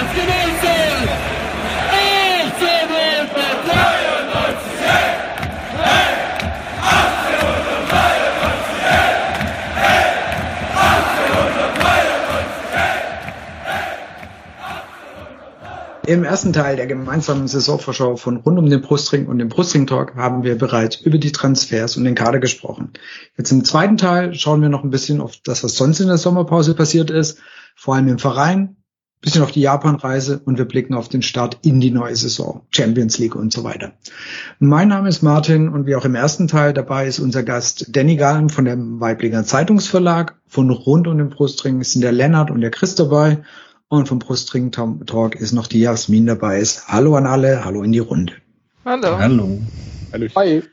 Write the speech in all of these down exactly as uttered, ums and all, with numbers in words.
Im ersten Teil der gemeinsamen Saisonvorschau von Rund um den Brustring und dem Brustring Talk haben wir bereits über die Transfers und den Kader gesprochen. Jetzt im zweiten Teil schauen wir noch ein bisschen auf das, was sonst in der Sommerpause passiert ist, vor allem im Verein, ein bisschen auf die Japan-Reise und wir blicken auf den Start in die neue Saison, Champions League und so weiter. Mein Name ist Martin und wie auch im ersten Teil dabei ist unser Gast Danny Gallen von dem Waiblinger Zeitungsverlag. Von Rund um den Brustring sind der Lennart und der Chris dabei. Und vom Brustring Talk ist noch die Jasmin dabei. Hallo an alle, hallo in die Runde. Hallo. Hallo. Hallo. Hi.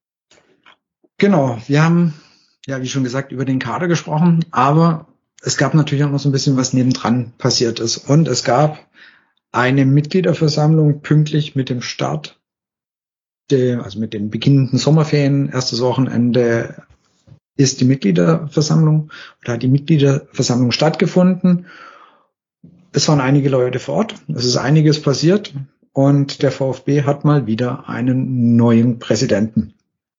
Genau, wir haben, ja wie schon gesagt, über den Kader gesprochen, aber es gab natürlich auch noch so ein bisschen, was nebendran passiert ist. Und es gab eine Mitgliederversammlung pünktlich mit dem Start, der, also mit den beginnenden Sommerferien, erstes Wochenende ist die Mitgliederversammlung oder hat die Mitgliederversammlung stattgefunden. Es waren einige Leute vor Ort, es ist einiges passiert und der VfB hat mal wieder einen neuen Präsidenten.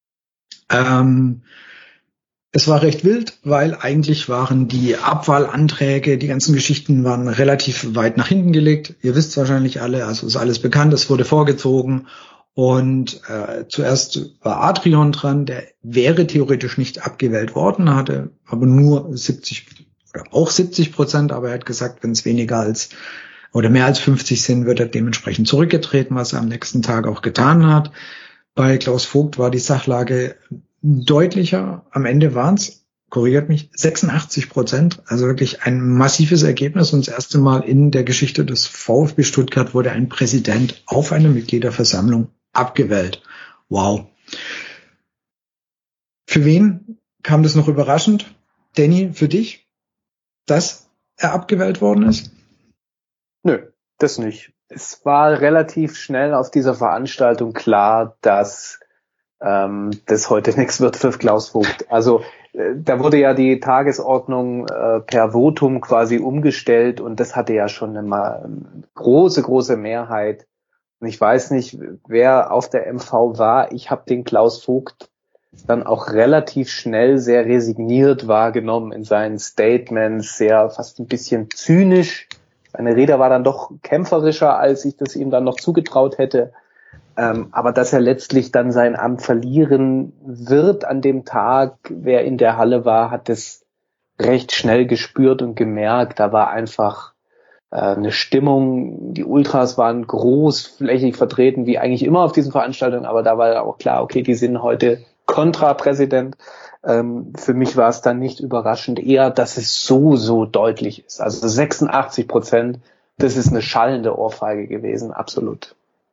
Ähm, es war recht wild, weil eigentlich waren die Abwahlanträge, die ganzen Geschichten waren relativ weit nach hinten gelegt. Ihr wisst wahrscheinlich alle, also ist alles bekannt, es wurde vorgezogen und äh, zuerst war Adrian dran, der wäre theoretisch nicht abgewählt worden, hatte aber nur siebzig oder auch siebzig Prozent, aber er hat gesagt, wenn es weniger als oder mehr als fünfzig sind, wird er dementsprechend zurückgetreten, was er am nächsten Tag auch getan hat. Bei Klaus Vogt war die Sachlage deutlicher. Am Ende waren es, korrigiert mich, sechsundachtzig Prozent, also wirklich ein massives Ergebnis und das erste Mal in der Geschichte des VfB Stuttgart wurde ein Präsident auf einer Mitgliederversammlung abgewählt. Wow. Für wen kam das noch überraschend? Danny, für dich? Dass er abgewählt worden ist? Nö, das nicht. Es war relativ schnell auf dieser Veranstaltung klar, dass ähm, das heute nichts wird für Klaus Vogt. Also äh, da wurde ja die Tagesordnung äh, per Votum quasi umgestellt und das hatte ja schon eine ähm, große, große Mehrheit. Und ich weiß nicht, wer auf der M V war. Ich habe den Klaus Vogt dann auch relativ schnell sehr resigniert wahrgenommen in seinen Statements, sehr fast ein bisschen zynisch. Seine Rede war dann doch kämpferischer, als ich das ihm dann noch zugetraut hätte. Ähm, aber dass er letztlich dann sein Amt verlieren wird an dem Tag, wer in der Halle war, hat es recht schnell gespürt und gemerkt. Da war einfach äh, eine Stimmung, die Ultras waren großflächig vertreten, wie eigentlich immer auf diesen Veranstaltungen, aber da war auch klar, okay, die sind heute Kontrapräsident. Ähm, für mich war es dann nicht überraschend, eher, dass es so, so deutlich ist. Also sechsundachtzig Prozent, das ist eine schallende Ohrfeige gewesen, absolut.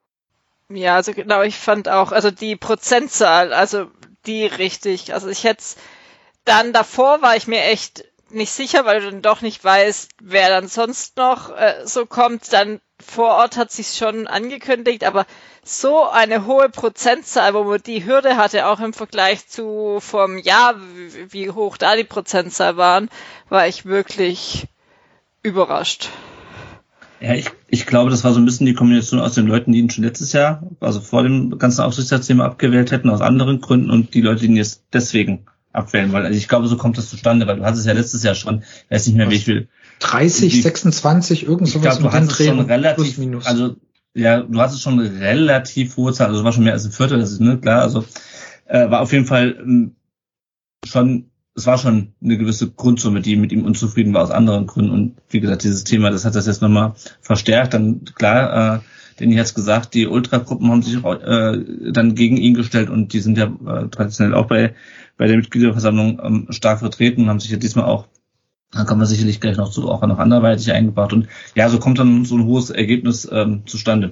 Ja, also genau, ich fand auch, also die Prozentzahl, also die richtig, also ich hätte dann davor war ich mir echt nicht sicher, weil du dann doch nicht weißt, wer dann sonst noch äh, so kommt. Dann vor Ort hat sich's schon angekündigt, aber so eine hohe Prozentzahl, wo man die Hürde hatte, auch im Vergleich zu vom Jahr, wie, wie hoch da die Prozentzahl waren, war ich wirklich überrascht. Ja, ich, ich glaube, das war so ein bisschen die Kombination aus den Leuten, die ihn schon letztes Jahr, also vor dem ganzen Aufsichtsratsthema abgewählt hätten, aus anderen Gründen und die Leute, die ihn jetzt deswegen abwählen wollen. Also ich glaube, so kommt das zustande, weil du hattest es ja letztes Jahr schon, ich weiß nicht mehr, wie viel. dreißig, die, sechsundzwanzig, irgend sowas. Ich glaube, du hast es schon relativ, also ja, du hast es schon relativ hohe Zahl, also es war schon mehr als ein Viertel, das ist ne, klar, also äh, war auf jeden Fall ähm, schon, es war schon eine gewisse Grundsumme, die mit ihm unzufrieden war aus anderen Gründen und wie gesagt, dieses Thema, das hat das jetzt nochmal verstärkt, dann klar, äh, Danny hat es gesagt, die Ultragruppen haben sich äh, dann gegen ihn gestellt und die sind ja äh, traditionell auch bei bei der Mitgliederversammlung ähm, stark vertreten und haben sich ja diesmal auch, da kommen wir sicherlich gleich noch zu, auch noch anderweitig eingebracht und ja, so kommt dann so ein hohes Ergebnis ähm, zustande.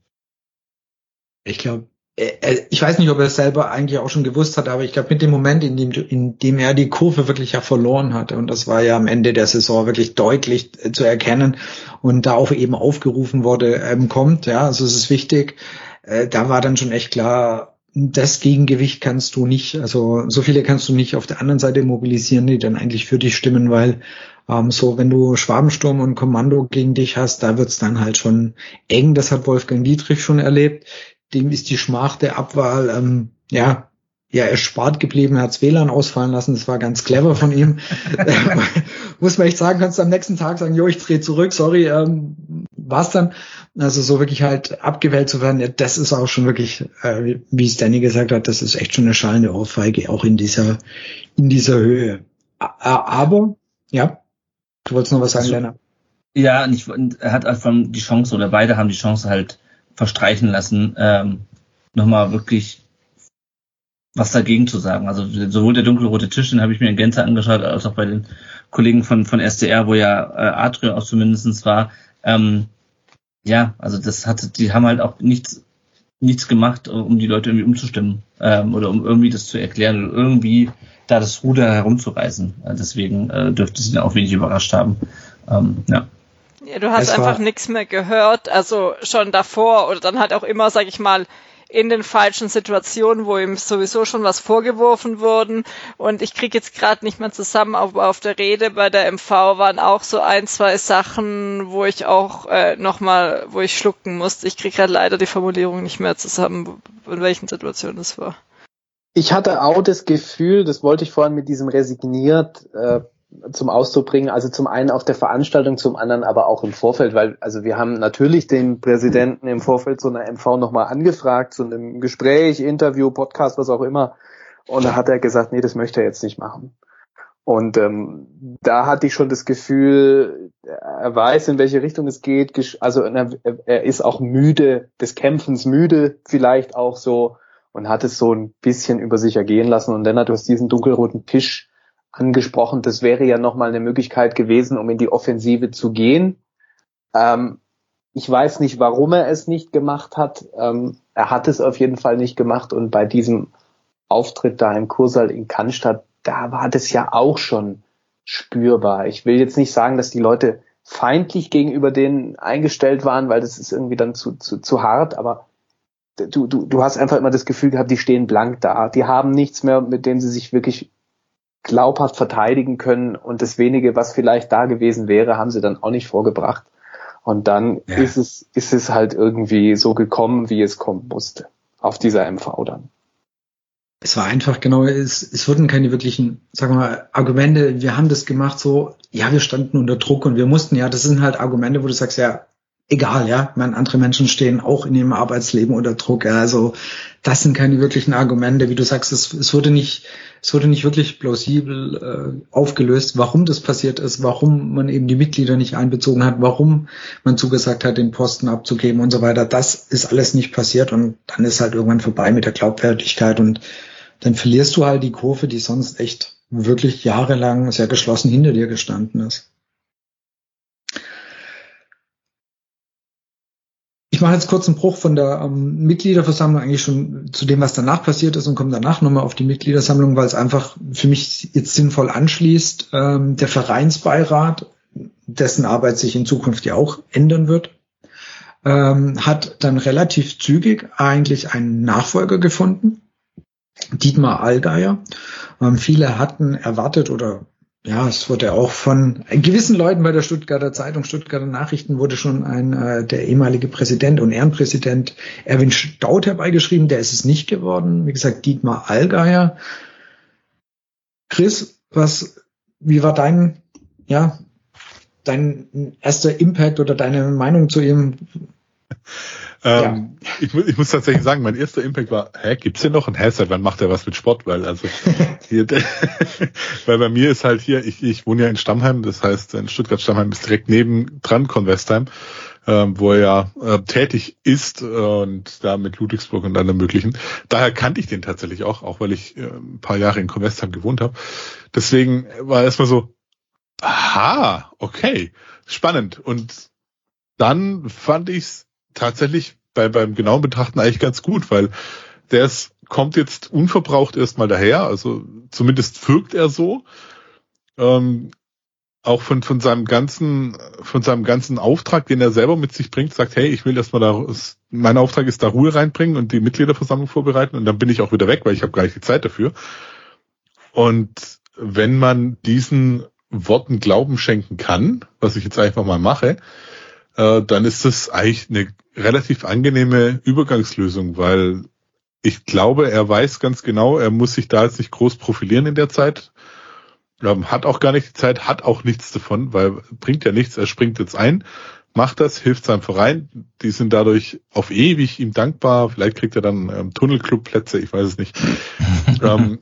Ich glaube, ich weiß nicht, ob er es selber eigentlich auch schon gewusst hat, aber ich glaube, mit dem Moment, in dem, in dem er die Kurve wirklich ja verloren hatte, und das war ja am Ende der Saison wirklich deutlich zu erkennen und da auch eben aufgerufen wurde, ähm, kommt, ja, also es ist wichtig, äh, da war dann schon echt klar, das Gegengewicht kannst du nicht, also so viele kannst du nicht auf der anderen Seite mobilisieren, die dann eigentlich für dich stimmen, weil ähm, so, wenn du Schwabensturm und Kommando gegen dich hast, da wird's dann halt schon eng. Das hat Wolfgang Dietrich schon erlebt. Dem ist die Schmach der Abwahl, ähm, ja, ja, erspart geblieben, er hat's W L A N ausfallen lassen, das war ganz clever von ihm. Muss man echt sagen, kannst du am nächsten Tag sagen, jo, ich drehe zurück, sorry, ähm, war's dann. Also so wirklich halt abgewählt zu werden, ja, das ist auch schon wirklich, äh, wie es Danny gesagt hat, das ist echt schon eine schallende Ohrfeige, auch in dieser in dieser Höhe. Aber, ja, du wolltest noch was sagen, also, Lennart? Ja, und ich, er hat einfach die Chance, oder beide haben die Chance halt verstreichen lassen, ähm, nochmal wirklich was dagegen zu sagen. Also sowohl der dunkelrote Tisch, den habe ich mir in Gänze angeschaut, als auch bei den Kollegen von von S D R, wo ja äh, Adria auch zumindest war. Ähm, ja, also das hat, die haben halt auch nichts nichts gemacht, um die Leute irgendwie umzustimmen ähm, oder um irgendwie das zu erklären oder irgendwie da das Ruder herumzureißen. Äh, deswegen äh, dürfte sie dann auch wenig überrascht haben. Ähm, ja. Ja, du hast einfach nichts mehr gehört, also schon davor oder dann halt auch immer, sag ich mal, in den falschen Situationen, wo ihm sowieso schon was vorgeworfen wurden. Und ich kriege jetzt gerade nicht mehr zusammen, aber auf der Rede bei der M V waren auch so ein, zwei Sachen, wo ich auch äh, nochmal, wo ich schlucken musste. Ich kriege gerade leider die Formulierung nicht mehr zusammen, in welchen Situationen das war. Ich hatte auch das Gefühl, das wollte ich vorhin mit diesem resigniert äh, zum Ausdruck bringen, also zum einen auf der Veranstaltung, zum anderen aber auch im Vorfeld, weil also wir haben natürlich den Präsidenten im Vorfeld so einer M V nochmal angefragt, zu einem Gespräch, Interview, Podcast, was auch immer, und da hat er gesagt, nee, das möchte er jetzt nicht machen. Und ähm, da hatte ich schon das Gefühl, er weiß, in welche Richtung es geht, also er, er ist auch müde, des Kämpfens müde vielleicht auch so, und hat es so ein bisschen über sich ergehen lassen. Und Lennart, du hast diesen dunkelroten Tisch angesprochen, das wäre ja nochmal eine Möglichkeit gewesen, um in die Offensive zu gehen. Ähm, ich weiß nicht, warum er es nicht gemacht hat. Ähm, er hat es auf jeden Fall nicht gemacht, und bei diesem Auftritt da im Kursaal in Cannstatt, da war das ja auch schon spürbar. Ich will jetzt nicht sagen, dass die Leute feindlich gegenüber denen eingestellt waren, weil das ist irgendwie dann zu, zu, zu hart, aber du, du, du hast einfach immer das Gefühl gehabt, die stehen blank da. Die haben nichts mehr, mit dem sie sich wirklich glaubhaft verteidigen können, und das wenige, was vielleicht da gewesen wäre, haben sie dann auch nicht vorgebracht. Und dann ja. ist es ist es halt irgendwie so gekommen, wie es kommen musste, auf dieser M V dann. Es war einfach genau, es, es wurden keine wirklichen, sagen wir mal, Argumente, wir haben das gemacht so, ja, wir standen unter Druck und wir mussten, ja, das sind halt Argumente, wo du sagst, ja, egal, ja, ich meine, andere Menschen stehen auch in ihrem Arbeitsleben unter Druck, ja, also das sind keine wirklichen Argumente, wie du sagst, es, es wurde nicht, es wurde nicht wirklich plausibel äh, aufgelöst, warum das passiert ist, warum man eben die Mitglieder nicht einbezogen hat, warum man zugesagt hat, den Posten abzugeben und so weiter. Das ist alles nicht passiert, und dann ist halt irgendwann vorbei mit der Glaubwürdigkeit, und dann verlierst du halt die Kurve, die sonst echt wirklich jahrelang sehr geschlossen hinter dir gestanden ist. Ich mache jetzt kurz einen Bruch von der ähm, Mitgliederversammlung eigentlich schon zu dem, was danach passiert ist, und komme danach nochmal auf die Mitgliederversammlung, weil es einfach für mich jetzt sinnvoll anschließt. Ähm, der Vereinsbeirat, dessen Arbeit sich in Zukunft ja auch ändern wird, ähm, hat dann relativ zügig eigentlich einen Nachfolger gefunden, Dietmar Allgeier. Ähm, viele hatten erwartet, oder ja, es wurde auch von gewissen Leuten bei der Stuttgarter Zeitung, Stuttgarter Nachrichten, wurde schon ein äh, der ehemalige Präsident und Ehrenpräsident Erwin Staudt herbeigeschrieben. Der ist es nicht geworden. Wie gesagt, Dietmar Allgeier. Chris, was, wie war dein, ja, dein erster Impact oder deine Meinung zu ihm? Ähm, ja. ich, ich muss tatsächlich sagen, mein erster Impact war, hä, gibt's hier noch? Und hä, seit wann macht er was mit Sport? Weil also hier, weil bei mir ist halt hier, ich, ich wohne ja in Stammheim, das heißt in Stuttgart-Stammheim ist direkt neben dran Convestheim, ähm, wo er ja äh, tätig ist, äh, und da mit Ludwigsburg und allem möglichen. Daher kannte ich den tatsächlich auch, auch weil ich äh, ein paar Jahre in Convestheim gewohnt habe. Deswegen war erstmal so, aha, okay, spannend. Und dann fand ich's tatsächlich bei beim genauen Betrachten eigentlich ganz gut, weil der ist, kommt jetzt unverbraucht erstmal daher, also zumindest wirkt er so. Ähm, auch von, von seinem ganzen, von seinem ganzen Auftrag, den er selber mit sich bringt, sagt, hey, ich will erstmal da, mein Auftrag ist da Ruhe reinbringen und die Mitgliederversammlung vorbereiten und dann bin ich auch wieder weg, weil ich habe gar nicht die Zeit dafür. Und wenn man diesen Worten Glauben schenken kann, was ich jetzt einfach mal mache, äh, dann ist das eigentlich eine relativ angenehme Übergangslösung, weil ich glaube, er weiß ganz genau, er muss sich da jetzt nicht groß profilieren in der Zeit. Hat auch gar nicht die Zeit, hat auch nichts davon, weil bringt ja nichts, er springt jetzt ein, macht das, hilft seinem Verein, die sind dadurch auf ewig ihm dankbar, vielleicht kriegt er dann ähm, Tunnelclub-Plätze, ich weiß es nicht. ähm,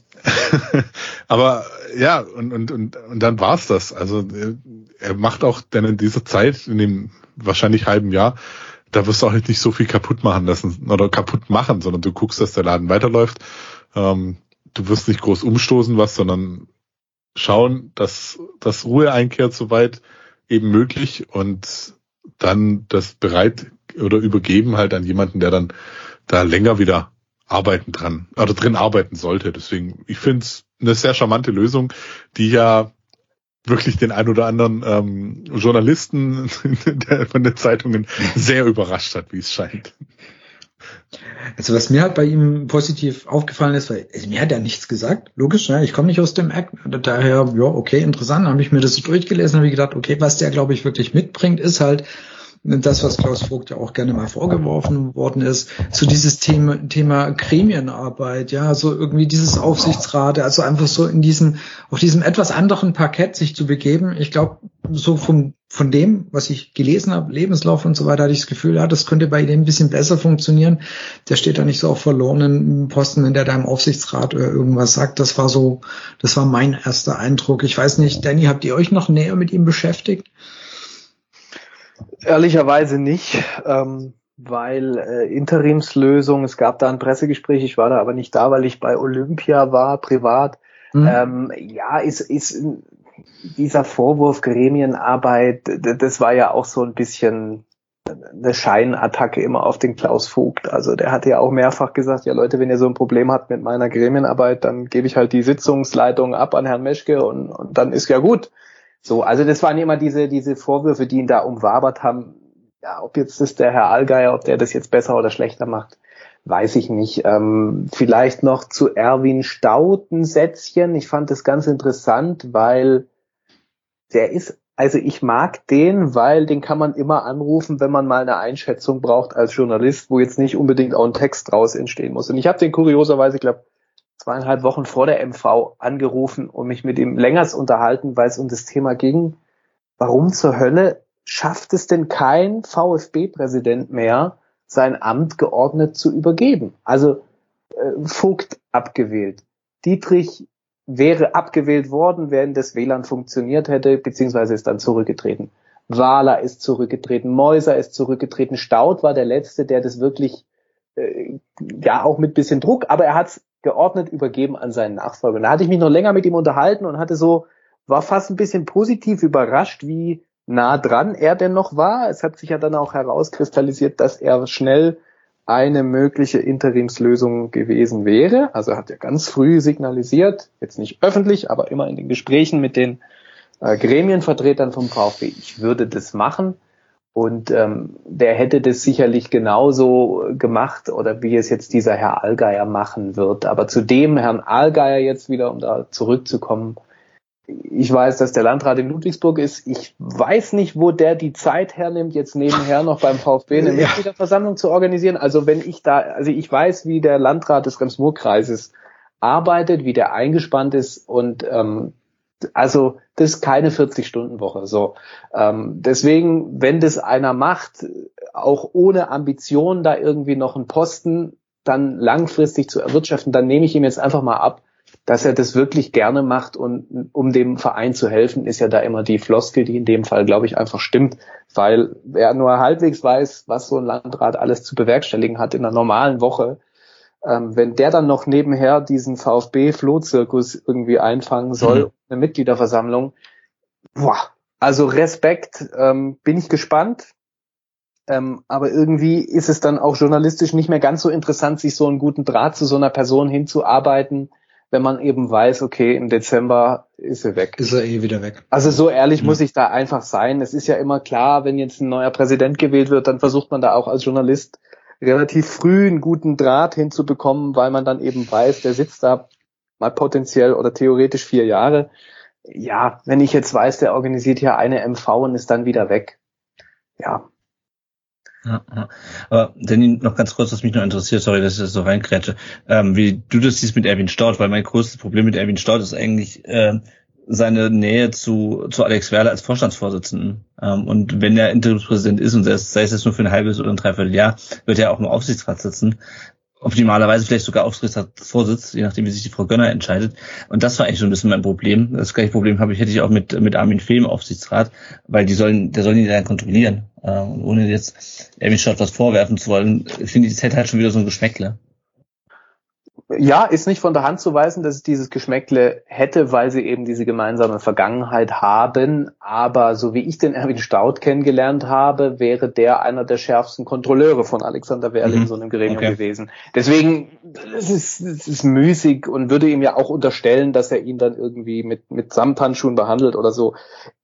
aber ja, und, und, und, und dann war's das. Also er macht auch dann in dieser Zeit, in dem wahrscheinlich halben Jahr, da wirst du auch nicht so viel kaputt machen lassen oder kaputt machen, sondern du guckst, dass der Laden weiterläuft. Ähm, du wirst nicht groß umstoßen was, sondern schauen, dass, dass Ruhe einkehrt, soweit eben möglich und dann das bereit oder übergeben halt an jemanden, der dann da länger wieder arbeiten dran oder drin arbeiten sollte. Deswegen, ich finde es eine sehr charmante Lösung, die ja wirklich den ein oder anderen ähm, Journalisten der, von den Zeitungen sehr überrascht hat, wie es scheint. Also was mir halt bei ihm positiv aufgefallen ist, weil also mir hat er nichts gesagt, logisch, ne? Ich komme nicht aus dem Act, daher, ja, okay, interessant, habe ich mir das so durchgelesen, habe ich gedacht, okay, was der, glaube ich, wirklich mitbringt, ist halt das, was Klaus Vogt ja auch gerne mal vorgeworfen worden ist, so dieses Thema, Thema Gremienarbeit, ja, so irgendwie dieses Aufsichtsrate, also einfach so in diesem, auf diesem etwas anderen Parkett sich zu begeben. Ich glaube, so vom, von dem, was ich gelesen habe, Lebenslauf und so weiter, hatte ich das Gefühl, ja, das könnte bei dem ein bisschen besser funktionieren. Der steht da nicht so auf verlorenen Posten, wenn der da im Aufsichtsrat oder irgendwas sagt. Das war so, das war mein erster Eindruck. Ich weiß nicht, Danny, habt ihr euch noch näher mit ihm beschäftigt? Ehrlicherweise nicht, ähm, weil äh, Interimslösung, es gab da ein Pressegespräch, ich war da aber nicht da, weil ich bei Olympia war, privat. Mhm. Ähm, ja, ist, ist dieser Vorwurf Gremienarbeit, das war ja auch so ein bisschen eine Scheinattacke immer auf den Klaus Vogt. Also der hatte ja auch mehrfach gesagt, ja Leute, wenn ihr so ein Problem habt mit meiner Gremienarbeit, dann gebe ich halt die Sitzungsleitung ab an Herrn Meschke und, und dann ist ja gut. So, also das waren immer diese diese Vorwürfe, die ihn da umwabert haben. Ja, ob jetzt das der Herr Allgeier, ob der das jetzt besser oder schlechter macht, weiß ich nicht. Ähm, vielleicht noch zu Erwin Staudt ein Sätzchen. Ich fand das ganz interessant, weil der ist, also ich mag den, weil den kann man immer anrufen, wenn man mal eine Einschätzung braucht als Journalist, wo jetzt nicht unbedingt auch ein Text draus entstehen muss. Und ich habe den kurioserweise, ich glaube, zweieinhalb Wochen vor der M V angerufen und mich mit ihm länger unterhalten, weil es um das Thema ging, warum zur Hölle schafft es denn kein VfB-Präsident mehr, sein Amt geordnet zu übergeben? Also äh, Vogt abgewählt. Dietrich wäre abgewählt worden, wenn das W L A N funktioniert hätte, beziehungsweise ist dann zurückgetreten. Wahler ist zurückgetreten, Meuser ist zurückgetreten, Staudt war der Letzte, der das wirklich, äh, ja auch mit bisschen Druck, aber er hat's geordnet übergeben an seinen Nachfolger. Da hatte ich mich noch länger mit ihm unterhalten und hatte so, war fast ein bisschen positiv überrascht, wie nah dran er denn noch war. Es hat sich ja dann auch herauskristallisiert, dass er schnell eine mögliche Interimslösung gewesen wäre. Also er hat ja ganz früh signalisiert, jetzt nicht öffentlich, aber immer in den Gesprächen mit den äh, Gremienvertretern vom VfB, ich würde das machen. Und ähm, der hätte das sicherlich genauso gemacht oder wie es jetzt dieser Herr Allgeier machen wird. Aber zu dem Herrn Allgeier jetzt wieder, um da zurückzukommen, ich weiß, dass der Landrat in Ludwigsburg ist. Ich weiß nicht, wo der die Zeit hernimmt, jetzt nebenher noch beim VfB eine ja. Mitgliederversammlung zu organisieren. Also wenn ich da, also ich weiß, wie der Landrat des Rems-Murr-Kreises arbeitet, wie der eingespannt ist und ähm, also das ist keine vierzig-Stunden-Woche. So, ähm, deswegen, wenn das einer macht, auch ohne Ambition da irgendwie noch einen Posten dann langfristig zu erwirtschaften, dann nehme ich ihm jetzt einfach mal ab, dass er das wirklich gerne macht und um dem Verein zu helfen, ist ja da immer die Floskel, die in dem Fall, glaube ich, einfach stimmt, weil wer nur halbwegs weiß, was so ein Landrat alles zu bewerkstelligen hat in einer normalen Woche, ähm, wenn der dann noch nebenher diesen VfB-Flohzirkus irgendwie einfangen soll, mhm. eine Mitgliederversammlung, boah, also Respekt, ähm, bin ich gespannt, ähm, aber irgendwie ist es dann auch journalistisch nicht mehr ganz so interessant, sich so einen guten Draht zu so einer Person hinzuarbeiten, wenn man eben weiß, okay, im Dezember ist er weg. Ist er eh wieder weg. Also so ehrlich mhm. muss ich da einfach sein. Es ist ja immer klar, wenn jetzt ein neuer Präsident gewählt wird, dann versucht man da auch als Journalist relativ früh einen guten Draht hinzubekommen, weil man dann eben weiß, der sitzt da mal potenziell oder theoretisch vier Jahre. Ja, wenn ich jetzt weiß, der organisiert hier eine M V und ist dann wieder weg. Ja. Ja, ja. Aber Danny, noch ganz kurz, was mich noch interessiert, sorry, dass ich das so reinkrätsche, ähm, wie du das siehst mit Erwin Staudt, weil mein größtes Problem mit Erwin Staudt ist eigentlich äh, seine Nähe zu zu Alex Werle als Vorstandsvorsitzenden. Ähm, und wenn er Interimspräsident ist und sei es jetzt nur für ein halbes oder ein Dreivierteljahr, wird er auch im Aufsichtsrat sitzen. Optimalerweise vielleicht sogar Aufsichtsratsvorsitz, je nachdem, wie sich die Frau Gönner entscheidet. Und das war eigentlich so ein bisschen mein Problem. Das gleiche Problem habe ich, hätte ich auch mit mit Armin Fee im Aufsichtsrat, weil die sollen, der soll die dann kontrollieren. Und ohne jetzt Erwin Staudt was vorwerfen zu wollen, finde ich, das hätte halt schon wieder so ein Geschmäckle. Ja, ist nicht von der Hand zu weisen, dass es dieses Geschmäckle hätte, weil sie eben diese gemeinsame Vergangenheit haben. Aber so wie ich den Erwin Staudt kennengelernt habe, wäre der einer der schärfsten Kontrolleure von Alexander Werle mhm. in so einem Gremium okay. gewesen. Deswegen, es ist, es ist müßig und würde ihm ja auch unterstellen, dass er ihn dann irgendwie mit, mit Samthandschuhen behandelt oder so.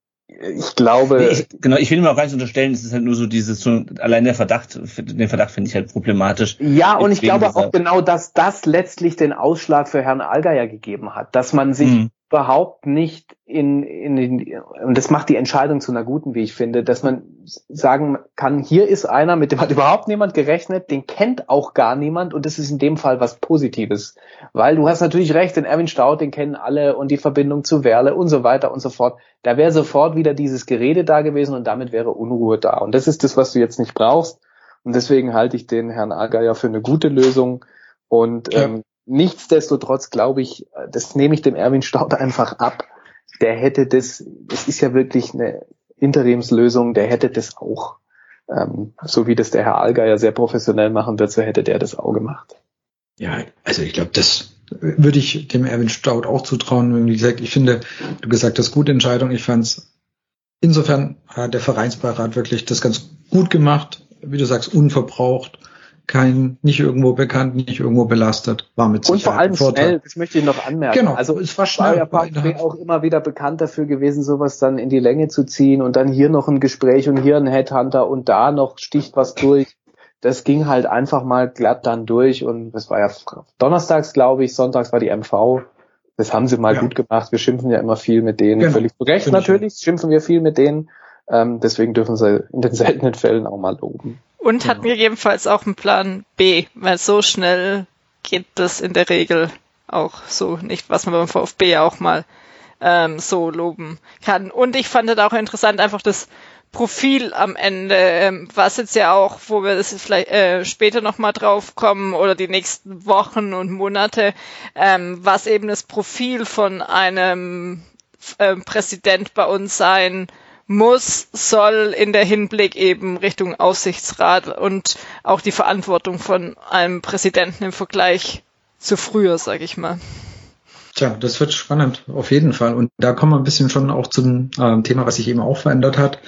Ich glaube... Nee, ich, genau, ich will ihm auch gar nicht unterstellen, es ist halt nur so dieses, so, allein der Verdacht, den Verdacht finde ich halt problematisch. Ja, und ich glaube auch genau, dass das letztlich den Ausschlag für Herrn Allgeier gegeben hat, dass man sich mhm. überhaupt nicht in, in, in, und das macht die Entscheidung zu einer guten, wie ich finde, dass man sagen kann, hier ist einer, mit dem hat überhaupt niemand gerechnet, den kennt auch gar niemand und das ist in dem Fall was Positives. Weil du hast natürlich recht, den Erwin Staudt, den kennen alle und die Verbindung zu Werle und so weiter und so fort. Da wäre sofort wieder dieses Gerede da gewesen und damit wäre Unruhe da. Und das ist das, was du jetzt nicht brauchst. Und deswegen halte ich den Herrn Allgeier für eine gute Lösung. Und ja. ähm, nichtsdestotrotz glaube ich, das nehme ich dem Erwin Staudt einfach ab. Der hätte das, das ist ja wirklich eine Interimslösung, der hätte das auch, ähm, so wie das der Herr Allgeier sehr professionell machen wird, so hätte der das auch gemacht. Ja, also ich glaube, das würde ich dem Erwin Staudt auch zutrauen. Wie gesagt, ich finde, du gesagt hast, gute Entscheidung. Ich fand es, insofern hat der Vereinsbeirat wirklich das ganz gut gemacht. Wie du sagst, unverbraucht. Kein, nicht irgendwo bekannt, nicht irgendwo belastet, war mit Sicherheit und vor allem schnell, das möchte ich noch anmerken. Genau, also es war schnell. War ja auch immer wieder bekannt dafür gewesen, sowas dann in die Länge zu ziehen und dann hier noch ein Gespräch und hier ein Headhunter und da noch sticht was durch. Das ging halt einfach mal glatt dann durch und das war ja donnerstags, glaube ich, sonntags war die M V. Das haben sie mal ja. gut gemacht. Wir schimpfen ja immer viel mit denen, genau. völlig zu Recht natürlich, schimpfen wir viel mit denen. Ähm, deswegen dürfen sie in den seltenen Fällen auch mal loben. Und hatten wir jedenfalls auch einen Plan B, weil so schnell geht das in der Regel auch so nicht, was man beim VfB auch mal ähm, so loben kann. Und ich fand es auch interessant, einfach das Profil am Ende, ähm, was jetzt ja auch, wo wir das vielleicht äh, später nochmal drauf kommen oder die nächsten Wochen und Monate, ähm, was eben das Profil von einem äh, Präsident bei uns sein muss, soll in der Hinblick eben Richtung Aufsichtsrat und auch die Verantwortung von einem Präsidenten im Vergleich zu früher, sage ich mal. Tja, das wird spannend, auf jeden Fall. Und da kommen wir ein bisschen schon auch zum äh, Thema, was sich eben auch verändert hat.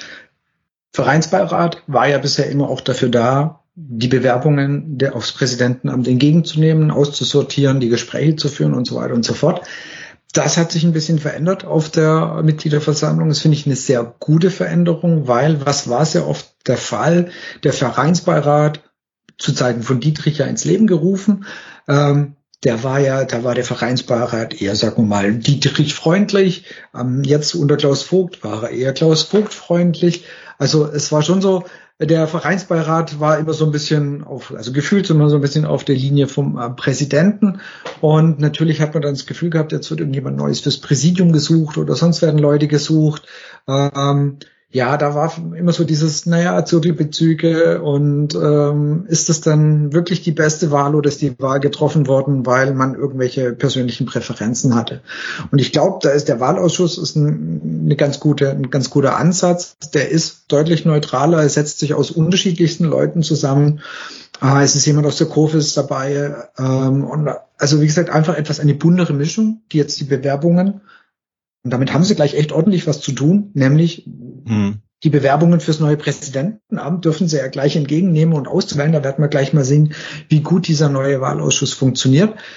Vereinsbeirat war ja bisher immer auch dafür da, die Bewerbungen der aufs Präsidentenamt entgegenzunehmen, auszusortieren, die Gespräche zu führen und so weiter und so fort. Das hat sich ein bisschen verändert auf der Mitgliederversammlung. Das finde ich eine sehr gute Veränderung, weil was war sehr oft der Fall? Der Vereinsbeirat, zu Zeiten von Dietrich ja ins Leben gerufen, ähm, der war ja, da war der Vereinsbeirat eher, sagen wir mal, Dietrich freundlich. Ähm, jetzt unter Klaus Vogt war er eher Klaus Vogt freundlich. Also es war schon so, der Vereinsbeirat war immer so ein bisschen auf, also gefühlt immer so ein bisschen auf der Linie vom äh, Präsidenten. Und natürlich hat man dann das Gefühl gehabt, jetzt wird irgendjemand Neues fürs Präsidium gesucht oder sonst werden Leute gesucht. Ähm, ja, da war immer so dieses, naja, Zirkelbezüge und ähm, ist das dann wirklich die beste Wahl oder ist die Wahl getroffen worden, weil man irgendwelche persönlichen Präferenzen hatte? Und ich glaube, da ist der Wahlausschuss ist ein, eine ganz gute, ein ganz guter Ansatz. Der ist deutlich neutraler, er setzt sich aus unterschiedlichsten Leuten zusammen. Äh, es ist jemand aus der Kurve dabei. Ähm, und also wie gesagt, einfach etwas eine buntere Mischung, die jetzt die Bewerbungen. Und damit haben sie gleich echt ordentlich was zu tun, nämlich hm. die Bewerbungen fürs neue Präsidentenamt dürfen sie ja gleich entgegennehmen und auswählen. Da werden wir gleich mal sehen, wie gut dieser neue Wahlausschuss funktioniert.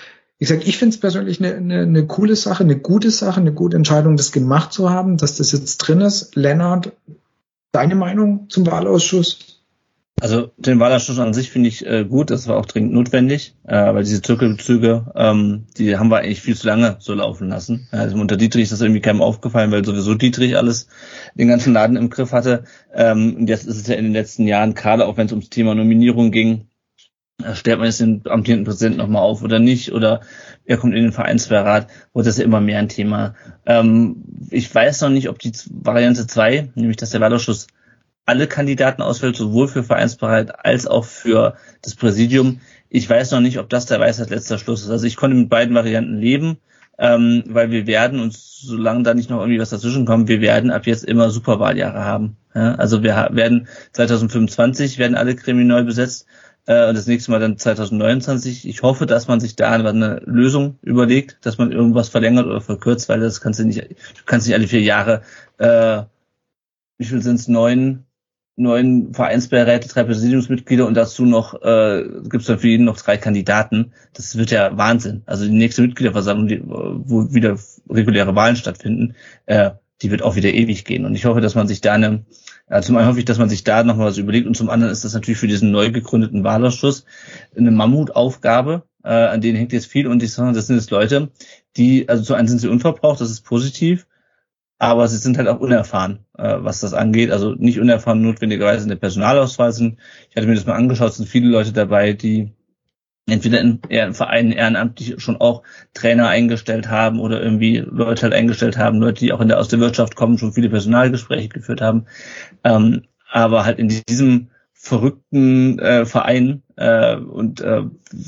wie gesagt, ich finde es persönlich eine, eine, eine coole Sache, eine gute Sache, eine gute Entscheidung, das gemacht zu haben, dass das jetzt drin ist. Lennart, deine Meinung zum Wahlausschuss? Also den Wahlausschuss an sich finde ich äh, gut, das war auch dringend notwendig, äh, weil diese Zirkelbezüge, ähm, die haben wir eigentlich viel zu lange so laufen lassen. Also unter Dietrich ist das irgendwie keinem aufgefallen, weil sowieso Dietrich alles, den ganzen Laden im Griff hatte. Ähm, und jetzt ist es ja in den letzten Jahren, gerade auch wenn es ums Thema Nominierung ging, äh, stellt man jetzt den amtierenden Präsidenten nochmal auf oder nicht, oder er kommt in den Vereinsbeirat, wurde das ja immer mehr ein Thema. Ähm, ich weiß noch nicht, ob die Variante zwei, nämlich dass der Wahlausschuss alle Kandidaten auswählt, sowohl für Vereinsbereit als auch für das Präsidium. Ich weiß noch nicht, ob das der Weisheit letzter Schluss ist. Also ich konnte mit beiden Varianten leben, ähm, weil wir werden, und solange da nicht noch irgendwie was dazwischen kommt, wir werden ab jetzt immer Superwahljahre haben. Ja, also wir ha- werden zwanzig fünfundzwanzig werden alle Gremien neu besetzt äh, und das nächste Mal dann zwanzig neunundzwanzig. Ich hoffe, dass man sich da eine Lösung überlegt, dass man irgendwas verlängert oder verkürzt, weil das kannst du nicht, du kannst nicht alle vier Jahre, äh, wie viel sind es, neun neun Vereinsbeiräte, drei Präsidiumsmitglieder und dazu noch äh, gibt es dann für jeden noch drei Kandidaten. Das wird ja Wahnsinn. Also die nächste Mitgliederversammlung, die, wo wieder reguläre Wahlen stattfinden, äh, die wird auch wieder ewig gehen. Und ich hoffe, dass man sich da eine, ja, zum einen hoffe ich, dass man sich da noch mal was überlegt und zum anderen ist das natürlich für diesen neu gegründeten Wahlausschuss eine Mammutaufgabe, äh, an denen hängt jetzt viel und ich sage, das sind jetzt Leute, die, also zu einem sind sie unverbraucht, das ist positiv, aber sie sind halt auch unerfahren, äh, was das angeht. Also nicht unerfahren notwendigerweise in der Personalauswahl sind. Ich hatte mir das mal angeschaut, es sind viele Leute dabei, die entweder in, in Vereinen ehrenamtlich schon auch Trainer eingestellt haben oder irgendwie Leute halt eingestellt haben, Leute, die auch in der, aus der Wirtschaft kommen, schon viele Personalgespräche geführt haben. Ähm, aber halt in diesem verrückten äh, Verein äh, und äh,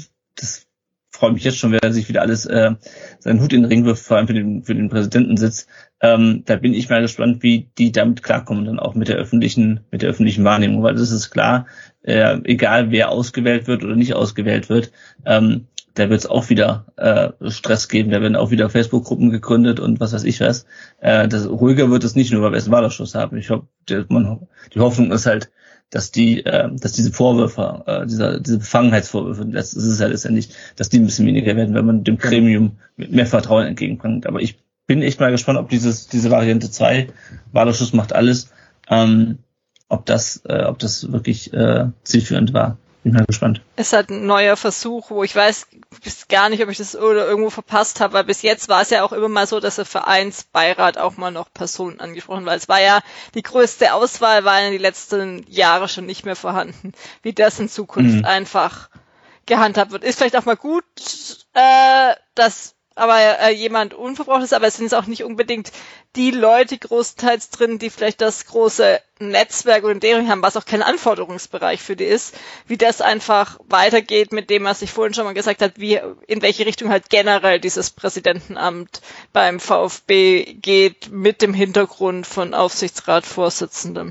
das freue mich jetzt schon, wer sich wieder alles äh, seinen Hut in den Ring wirft, vor allem für den für den Präsidentensitz. Ähm, da bin ich mal gespannt, wie die damit klarkommen, dann auch mit der öffentlichen mit der öffentlichen Wahrnehmung, weil das ist klar, äh, egal wer ausgewählt wird oder nicht ausgewählt wird, ähm, da wird es auch wieder äh, Stress geben, da werden auch wieder Facebook-Gruppen gegründet und was weiß ich was. Äh, das, ruhiger wird es nicht nur, weil wir einen Wahlausschuss haben. Ich hoffe, die Hoffnung ist halt, dass die, äh, dass diese Vorwürfe, äh, dieser, diese Befangenheitsvorwürfe, das ist es halt letztendlich, dass die ein bisschen weniger werden, wenn man dem Gremium mit mehr Vertrauen entgegenbringt. Aber ich bin echt mal gespannt, ob dieses, diese Variante zwei, Wahlausschuss macht alles, ähm, ob das, äh, ob das wirklich äh, zielführend war. Bin mal gespannt. Es ist halt ein neuer Versuch, wo ich weiß gar nicht, ob ich das oder irgendwo verpasst habe, weil bis jetzt war es ja auch immer mal so, dass der Vereinsbeirat auch mal noch Personen angesprochen, weil es war ja die größte Auswahl, war in den letzten Jahren schon nicht mehr vorhanden. Wie das in Zukunft mhm. einfach gehandhabt wird. Ist vielleicht auch mal gut, äh, dass aber äh, jemand unverbraucht ist, aber es sind jetzt auch nicht unbedingt die Leute großteils drin, die vielleicht das große Netzwerk oder deren haben, was auch kein Anforderungsbereich für die ist, wie das einfach weitergeht mit dem, was ich vorhin schon mal gesagt habe, wie in welche Richtung halt generell dieses Präsidentenamt beim VfB geht, mit dem Hintergrund von Aufsichtsratsvorsitzendem.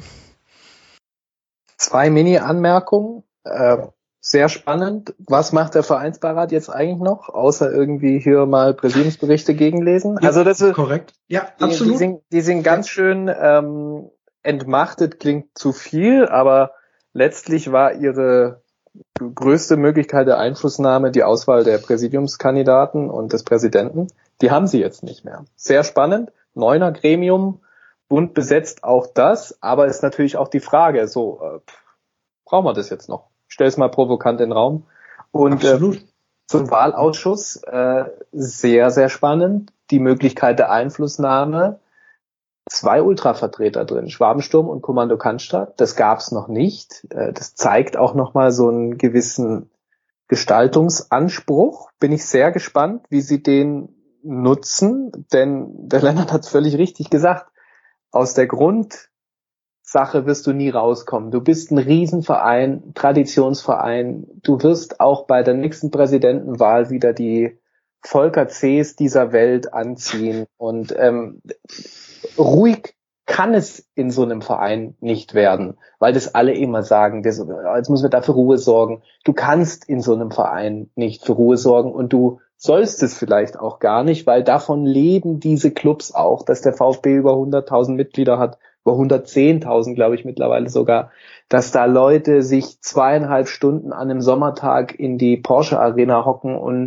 Zwei Mini-Anmerkungen. Äh, Sehr spannend. Was macht der Vereinsbeirat jetzt eigentlich noch, außer irgendwie hier mal Präsidiumsberichte gegenlesen? Ja, also das ist korrekt. Ja, die, absolut. Die sind, die sind ganz schön ähm, entmachtet, klingt zu viel, aber letztlich war ihre größte Möglichkeit der Einflussnahme die Auswahl der Präsidiumskandidaten und des Präsidenten. Die haben sie jetzt nicht mehr. Sehr spannend. Neuner Gremium, bunt besetzt auch das, aber ist natürlich auch die Frage, so äh, brauchen wir das jetzt noch? Stell es mal provokant in den Raum. Und äh, zum Wahlausschuss äh, sehr, sehr spannend. Die Möglichkeit der Einflussnahme. Zwei Ultravertreter drin, Schwabensturm und Kommando Cannstatt. Das gab es noch nicht. Äh, das zeigt auch nochmal so einen gewissen Gestaltungsanspruch. Bin ich sehr gespannt, wie sie den nutzen. Denn der Lennart hat es völlig richtig gesagt. Aus der Grund Sache wirst du nie rauskommen. Du bist ein Riesenverein, Traditionsverein. Du wirst auch bei der nächsten Präsidentenwahl wieder die Volker Cs dieser Welt anziehen. Und ähm, ruhig kann es in so einem Verein nicht werden, weil das alle immer sagen, das, jetzt müssen wir da für Ruhe sorgen. Du kannst in so einem Verein nicht für Ruhe sorgen und du sollst es vielleicht auch gar nicht, weil davon leben diese Clubs auch, dass der VfB über hunderttausend Mitglieder hat, über hundertzehntausend, glaube ich, mittlerweile sogar, dass da Leute sich zweieinhalb Stunden an einem Sommertag in die Porsche Arena hocken und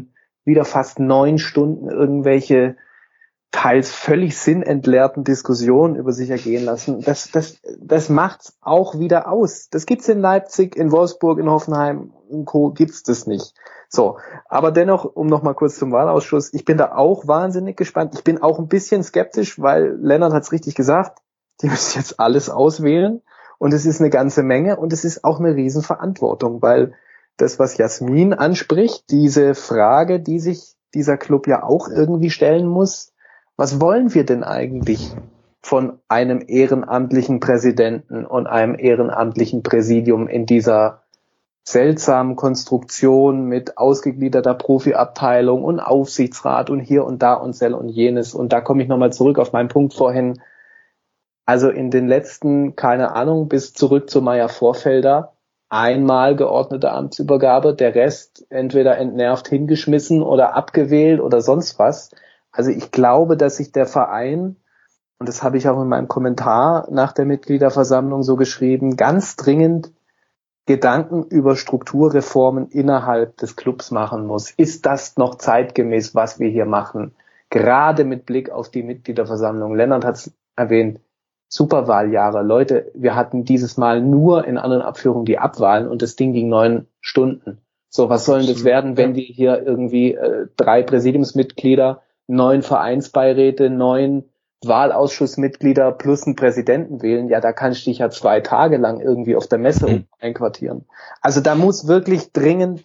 wieder fast neun Stunden irgendwelche teils völlig sinnentleerten Diskussionen über sich ergehen lassen. Das, das, das macht's auch wieder aus. Das gibt's in Leipzig, in Wolfsburg, in Hoffenheim und Co. gibt's das nicht. So. Aber dennoch, um noch mal kurz zum Wahlausschuss. Ich bin da auch wahnsinnig gespannt. Ich bin auch ein bisschen skeptisch, weil Lennart hat's richtig gesagt. Die müssen jetzt alles auswählen. Und es ist eine ganze Menge. Und es ist auch eine Riesenverantwortung, weil das, was Jasmin anspricht, diese Frage, die sich dieser Club ja auch irgendwie stellen muss, was wollen wir denn eigentlich von einem ehrenamtlichen Präsidenten und einem ehrenamtlichen Präsidium in dieser seltsamen Konstruktion mit ausgegliederter Profiabteilung und Aufsichtsrat und hier und da und sel und jenes. Und da komme ich nochmal zurück auf meinen Punkt vorhin. Also in den letzten, keine Ahnung, bis zurück zu Meyer-Vorfelder, einmal geordnete Amtsübergabe, der Rest entweder entnervt hingeschmissen oder abgewählt oder sonst was. Also ich glaube, dass sich der Verein, und das habe ich auch in meinem Kommentar nach der Mitgliederversammlung so geschrieben, ganz dringend Gedanken über Strukturreformen innerhalb des Clubs machen muss. Ist das noch zeitgemäß, was wir hier machen? Gerade mit Blick auf die Mitgliederversammlung. Lennart hat es erwähnt, Superwahljahre. Leute, wir hatten dieses Mal nur in anderen Abführungen die Abwahlen und das Ding ging neun Stunden. So, was soll denn das werden, wenn wir hier irgendwie äh, drei Präsidiumsmitglieder, neun Vereinsbeiräte, neun Wahlausschussmitglieder plus einen Präsidenten wählen? Ja, da kannst du dich ja zwei Tage lang irgendwie auf der Messe mhm. einquartieren. Also da muss wirklich dringend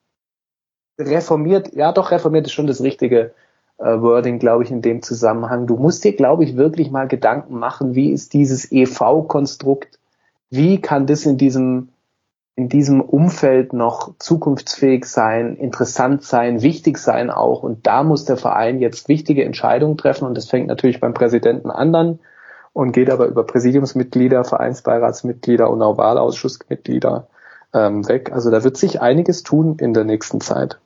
reformiert, ja doch, reformiert ist schon das richtige äh, Wording, glaube ich, in dem Zusammenhang. Du musst dir, glaube ich, wirklich mal Gedanken machen, wie ist dieses E V-Konstrukt, wie kann das in diesem in diesem Umfeld noch zukunftsfähig sein, interessant sein, wichtig sein auch. Und da muss der Verein jetzt wichtige Entscheidungen treffen. Und das fängt natürlich beim Präsidenten an dann und geht aber über Präsidiumsmitglieder, Vereinsbeiratsmitglieder und auch Wahlausschussmitglieder ähm, weg. Also da wird sich einiges tun in der nächsten Zeit.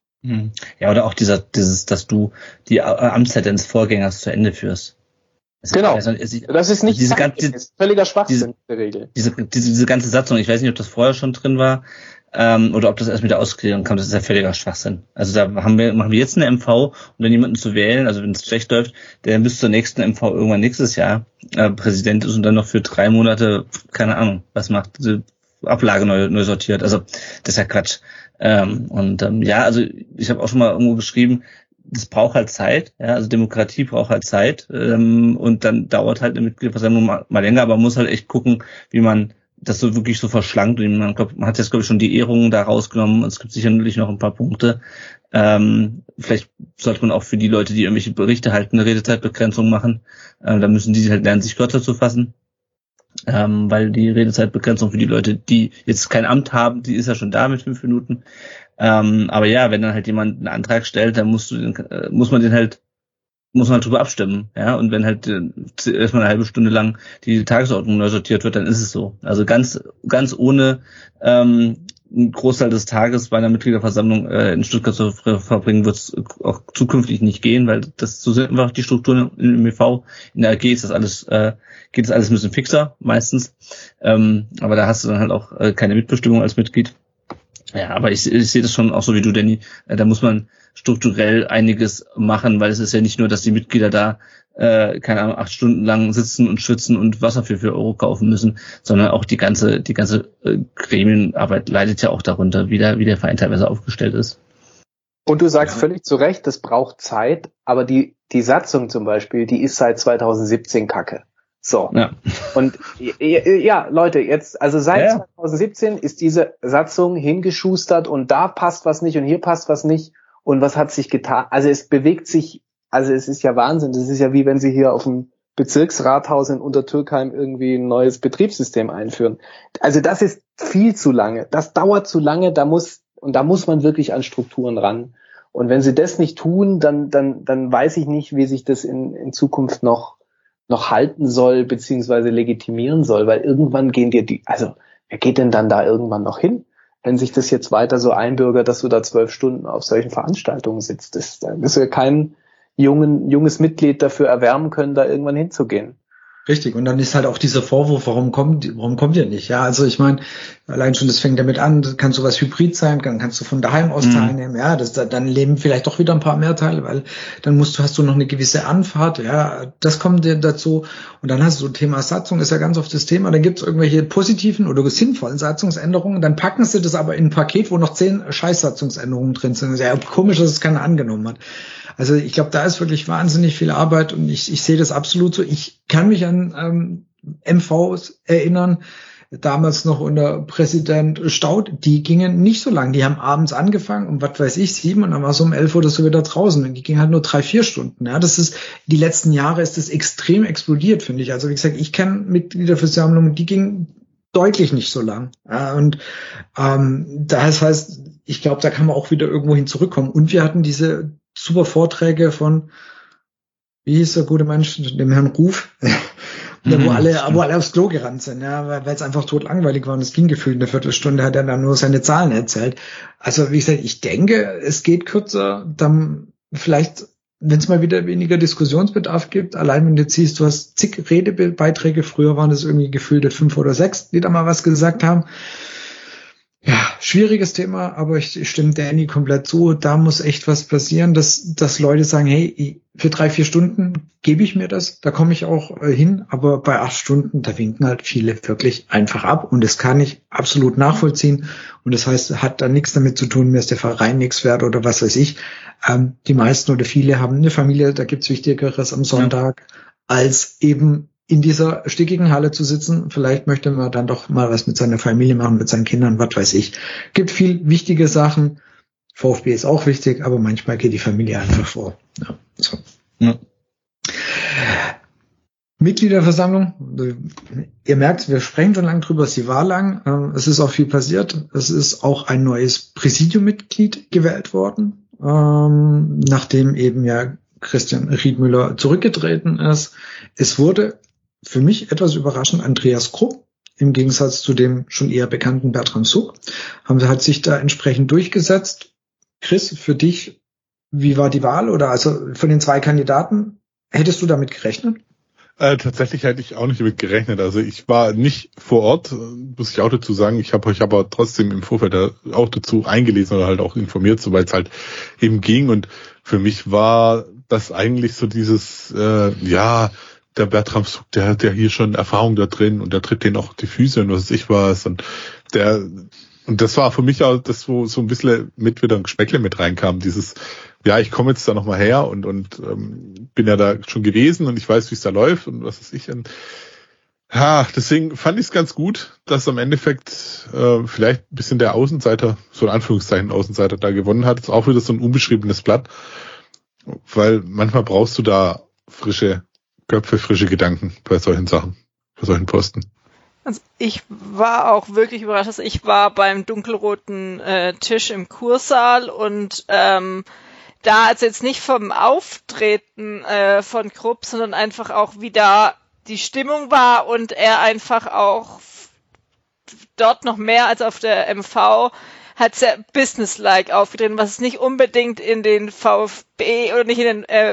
Ja, oder auch dieser, dieses, dass du die Amtszeit deines Vorgängers zu Ende führst. Das genau, ist, das ist nicht diese ganze, völliger Schwachsinn diese, in der Regel. Diese, diese, diese ganze Satzung, ich weiß nicht, ob das vorher schon drin war ähm, oder ob das erst mit der Ausklärung kam, das ist ja völliger Schwachsinn. Also da haben wir, machen wir jetzt eine M V, um dann jemanden zu wählen, also wenn es schlecht läuft, der bis zur nächsten M V irgendwann nächstes Jahr äh, Präsident ist und dann noch für drei Monate, keine Ahnung, was macht, diese Ablage neu, neu sortiert. Also das ist ja Quatsch. Ähm, und ähm, ja, also ich habe auch schon mal irgendwo geschrieben, das braucht halt Zeit, ja, also Demokratie braucht halt Zeit ähm, und dann dauert halt eine Mitgliederversammlung mal, mal länger, aber man muss halt echt gucken, wie man das so wirklich so verschlankt. Und man, glaub, man hat jetzt, glaube ich, schon die Ehrungen da rausgenommen und es gibt sicherlich noch ein paar Punkte. Ähm, vielleicht sollte man auch für die Leute, die irgendwelche Berichte halten, eine Redezeitbegrenzung machen. Äh, da müssen die halt lernen, sich kürzer zu fassen. Ähm, weil die Redezeitbegrenzung für die Leute, die jetzt kein Amt haben, die ist ja schon da mit fünf Minuten. Ähm, aber ja, wenn dann halt jemand einen Antrag stellt, dann musst du den, äh, muss man den halt, muss man halt drüber abstimmen, ja. Und wenn halt äh, erstmal eine halbe Stunde lang die Tagesordnung neu sortiert wird, dann ist es so. Also ganz, ganz ohne ähm, einen Großteil des Tages bei einer Mitgliederversammlung äh, in Stuttgart zu verbringen, wird es auch zukünftig nicht gehen, weil das so sind einfach die Strukturen im E V. In der A G ist das alles, äh, geht das alles ein bisschen fixer meistens. Ähm, aber da hast du dann halt auch äh, keine Mitbestimmung als Mitglied. Ja, aber ich, ich sehe das schon auch so wie du, Danny. Äh, da muss man strukturell einiges machen, weil es ist ja nicht nur, dass die Mitglieder da, äh, keine Ahnung, acht Stunden lang sitzen und schwitzen und Wasser für vier Euro kaufen müssen, sondern auch die ganze, die ganze äh, Gremienarbeit leidet ja auch darunter, wie der, wie der Verein teilweise aufgestellt ist. Und du sagst ja völlig zu Recht, das braucht Zeit, aber die, die Satzung zum Beispiel, die ist seit zweitausendsiebzehn Kacke. So. Ja. Und ja, Leute, jetzt, also seit ja. zweitausendsiebzehn ist diese Satzung hingeschustert und da passt was nicht und hier passt was nicht. Und was hat sich getan? Also es bewegt sich, also es ist ja Wahnsinn. Das ist ja wie wenn sie hier auf dem Bezirksrathaus in Untertürkheim irgendwie ein neues Betriebssystem einführen. Also das ist viel zu lange. Das dauert zu lange. Da muss, und da muss man wirklich an Strukturen ran. Und wenn sie das nicht tun, dann, dann, dann weiß ich nicht, wie sich das in, in Zukunft noch noch halten soll, beziehungsweise legitimieren soll, weil irgendwann gehen dir die, also wer geht denn dann da irgendwann noch hin, wenn sich das jetzt weiter so einbürgert, dass du da zwölf Stunden auf solchen Veranstaltungen sitzt? Das, da wirst du ja kein jungen, junges Mitglied dafür erwärmen können, da irgendwann hinzugehen. Richtig, und dann ist halt auch dieser Vorwurf, warum kommt, warum kommt ihr nicht? Ja, also ich meine, allein schon, das fängt damit an, kann sowas Hybrid sein, dann kannst du von daheim aus mhm. teilnehmen, ja, das, dann leben vielleicht doch wieder ein paar mehr Teile, weil dann musst du, hast du noch eine gewisse Anfahrt, ja, das kommt dir dazu. Und dann hast du Thema Satzung, ist ja ganz oft das Thema, dann gibt's irgendwelche positiven oder sinnvollen Satzungsänderungen, dann packen sie das aber in ein Paket, wo noch zehn Scheiß-Satzungsänderungen drin sind. Das ist ja komisch, dass es keiner angenommen hat. Also ich glaube, da ist wirklich wahnsinnig viel Arbeit und ich, ich sehe das absolut so. Ich kann mich an ähm, M Vs erinnern, damals noch unter Präsident Staudt, die gingen nicht so lang. Die haben abends angefangen um, was weiß ich, sieben und dann war so um elf oder so wieder draußen. Und die gingen halt nur drei, vier Stunden. Ja, das ist, die letzten Jahre ist das extrem explodiert, finde ich. Also wie gesagt, ich kenne Mitgliederversammlungen, die gingen deutlich nicht so lang. Ja, und ähm, das heißt, ich glaube, da kann man auch wieder irgendwo hin zurückkommen. Und wir hatten diese super Vorträge von, wie hieß der gute Mensch, dem Herrn Ruf, mhm. wo alle, wo alle aufs Klo gerannt sind, ja, weil es einfach tot langweilig war und es ging gefühlt eine Viertelstunde, hat er dann nur seine Zahlen erzählt. Also wie gesagt, ich denke, es geht kürzer, dann vielleicht, wenn es mal wieder weniger Diskussionsbedarf gibt, allein wenn du jetzt siehst, du hast zig Redebeiträge, früher waren es irgendwie gefühlte fünf oder sechs, die da mal was gesagt haben. Ja, schwieriges Thema, aber ich, ich stimme Danny komplett zu. Da muss echt was passieren, dass, dass Leute sagen, hey, für drei, vier Stunden gebe ich mir das, da komme ich auch äh, hin, aber bei acht Stunden, da winken halt viele wirklich einfach ab und das kann ich absolut nachvollziehen und das heißt, hat da nichts damit zu tun, mir ist der Verein nichts wert oder was weiß ich. Ähm, die meisten oder viele haben eine Familie, da gibt's Wichtigeres am Sonntag, ja. als eben in dieser stickigen Halle zu sitzen. Vielleicht möchte man dann doch mal was mit seiner Familie machen, mit seinen Kindern, was weiß ich. Gibt viel wichtige Sachen. VfB ist auch wichtig, aber manchmal geht die Familie einfach vor. Ja, so. Ja. Mitgliederversammlung. Ihr merkt, wir sprechen schon lange drüber. Sie war lang. Es ist auch viel passiert. Es ist auch ein neues Präsidiummitglied gewählt worden, nachdem eben ja Christian Riedmüller zurückgetreten ist. Es wurde für mich etwas überraschend Andreas Krupp, im Gegensatz zu dem schon eher bekannten Bertram Suck, haben, hat sich da entsprechend durchgesetzt. Chris, für dich, wie war die Wahl? Oder also von den zwei Kandidaten, hättest du damit gerechnet? Äh, tatsächlich hätte ich auch nicht damit gerechnet. Also ich war nicht vor Ort, muss ich auch dazu sagen. Ich habe euch aber trotzdem im Vorfeld auch dazu eingelesen oder halt auch informiert, soweit es halt eben ging. Und für mich war das eigentlich so dieses, äh, ja, der Bertram Suck, der hat ja hier schon Erfahrung da drin und der tritt denen auch die Füße und was weiß ich was. Und der, und das war für mich auch das, wo so ein bisschen mit wieder ein Geschmäckle mit reinkam. Dieses, ja, ich komme jetzt da nochmal her und, und ähm, bin ja da schon gewesen und ich weiß, wie es da läuft und was weiß ich. Und ja, deswegen fand ich es ganz gut, dass am Endeffekt äh, vielleicht ein bisschen der Außenseiter, so in Anführungszeichen Außenseiter da gewonnen hat. Das ist auch wieder so ein unbeschriebenes Blatt, weil manchmal brauchst du da frische Köpfe, frische Gedanken bei solchen Sachen, bei solchen Posten. Also ich war auch wirklich überrascht. Also ich war beim dunkelroten äh, Tisch im Kursaal und ähm, da also jetzt nicht vom Auftreten äh, von Krupp, sondern einfach auch wie da die Stimmung war und er einfach auch dort noch mehr als auf der M V hat sehr businesslike aufgetreten, was nicht unbedingt in den VfB oder nicht in den äh,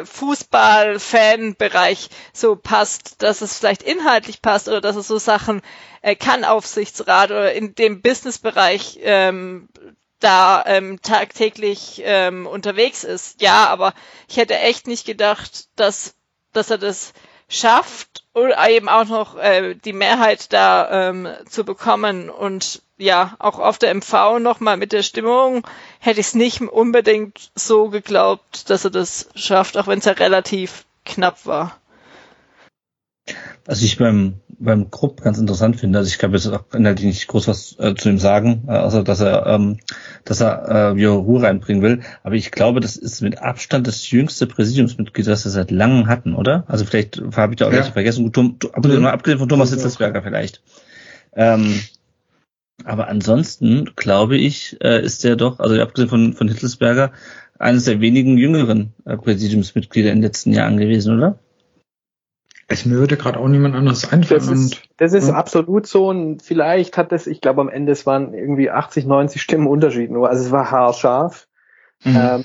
Fußball-Fan-Bereich so passt, dass es vielleicht inhaltlich passt oder dass es so Sachen äh, kann Aufsichtsrat oder in dem Business-Bereich ähm, da ähm, tagtäglich ähm, unterwegs ist. Ja, aber ich hätte echt nicht gedacht, dass dass er das schafft oder eben auch noch äh, die Mehrheit da ähm, zu bekommen und ja, auch auf der M V nochmal mit der Stimmung hätte ich es nicht unbedingt so geglaubt, dass er das schafft, auch wenn es ja relativ knapp war. Was ich beim beim Krupp ganz interessant finde, also ich kann jetzt auch inhaltlich nicht groß was äh, zu ihm sagen, äh, außer dass er ähm, dass er äh, wieder Ruhe reinbringen will, aber ich glaube, das ist mit Abstand das jüngste Präsidiumsmitglied, das wir seit langem hatten, oder? Also vielleicht habe ich da auch ja. welche vergessen, Gut, abgesehen, ja. abgesehen von Thomas Hitzelsberger vielleicht. Ähm, aber ansonsten glaube ich, äh, ist der doch, also abgesehen von von Hitzelsberger, eines der wenigen jüngeren äh, Präsidiumsmitglieder in den letzten Jahren gewesen, oder? Ich, mir würde gerade auch niemand anderes einfallen. Das ist, das ist ja. absolut so und vielleicht hat das, ich glaube am Ende es waren irgendwie achtzig, neunzig Stimmen Unterschied nur, also es war haarscharf. Mhm. Ähm,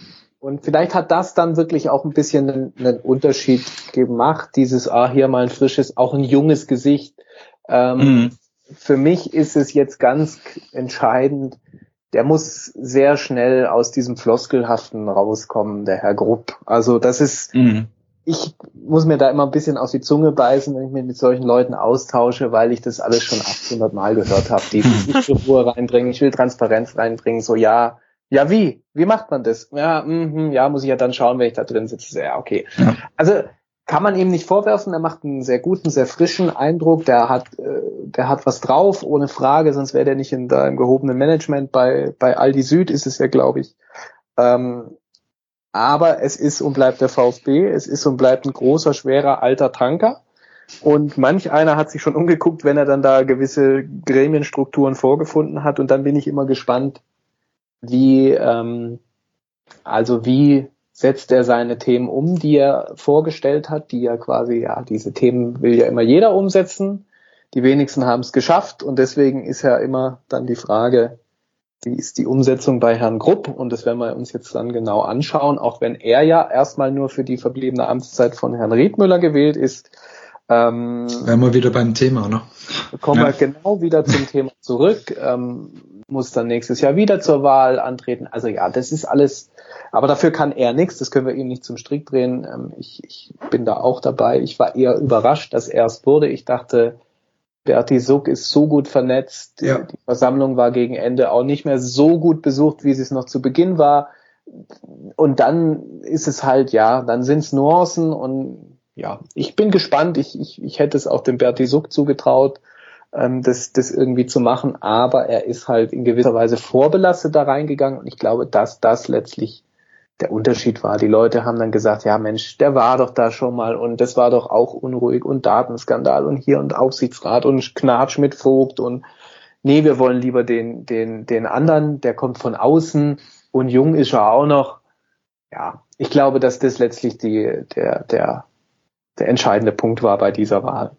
Und vielleicht hat das dann wirklich auch ein bisschen einen, einen Unterschied gemacht, dieses, ah, hier mal ein frisches, auch ein junges Gesicht. Ähm, mhm. Für mich ist es jetzt ganz entscheidend, der muss sehr schnell aus diesem Floskelhaften rauskommen, der Herr Grupp. Also das ist, mhm. ich muss mir da immer ein bisschen aus die Zunge beißen, wenn ich mich mit solchen Leuten austausche, weil ich das alles schon achthundert Mal gehört habe. Die, ich will Ruhe reinbringen, ich will Transparenz reinbringen, so ja, ja wie? Wie macht man das? Ja, mh, ja, muss ich ja dann schauen, wenn ich da drin sitze. Ja, okay. Ja. Also kann man ihm nicht vorwerfen, er macht einen sehr guten, sehr frischen Eindruck, der hat äh, der hat was drauf, ohne Frage, sonst wäre der nicht in da im gehobenen Management. Bei bei Aldi Süd ist es ja, glaube ich. Ähm, aber es ist und bleibt der VfB, es ist und bleibt ein großer, schwerer, alter Tanker. Und manch einer hat sich schon umgeguckt, wenn er dann da gewisse Gremienstrukturen vorgefunden hat. Und dann bin ich immer gespannt, wie ähm, also wie setzt er seine Themen um, die er vorgestellt hat, die ja quasi, ja, diese Themen will ja immer jeder umsetzen. Die wenigsten haben es geschafft und deswegen ist ja immer dann die Frage, wie ist die Umsetzung bei Herrn Grupp? Und das werden wir uns jetzt dann genau anschauen, auch wenn er ja erstmal nur für die verbliebene Amtszeit von Herrn Riedmüller gewählt ist. Ähm, Wären wir wieder beim Thema, ne? Kommen ja. wir genau wieder zum Thema zurück, ähm, muss dann nächstes Jahr wieder zur Wahl antreten. Also ja, das ist alles, aber dafür kann er nichts, das können wir ihm nicht zum Strick drehen. Ähm, ich, ich bin da auch dabei. Ich war eher überrascht, dass er es wurde. Ich dachte, Berti Suck ist so gut vernetzt. Ja. Die Versammlung war gegen Ende auch nicht mehr so gut besucht, wie sie es noch zu Beginn war. Und dann ist es halt, ja, dann sind es Nuancen und ja, ich bin gespannt. Ich, ich, ich hätte es auch dem Berti Suck zugetraut, ähm, das, das irgendwie zu machen. Aber er ist halt in gewisser Weise vorbelastet da reingegangen. Und ich glaube, dass das letztlich der Unterschied war. Die Leute haben dann gesagt, ja Mensch, der war doch da schon mal und das war doch auch unruhig und Datenskandal und hier und Aufsichtsrat und Knatsch mit Vogt und nee, wir wollen lieber den, den, den anderen, der kommt von außen und jung ist er auch noch. Ja, ich glaube, dass das letztlich die, der, der, der entscheidende Punkt war bei dieser Wahl.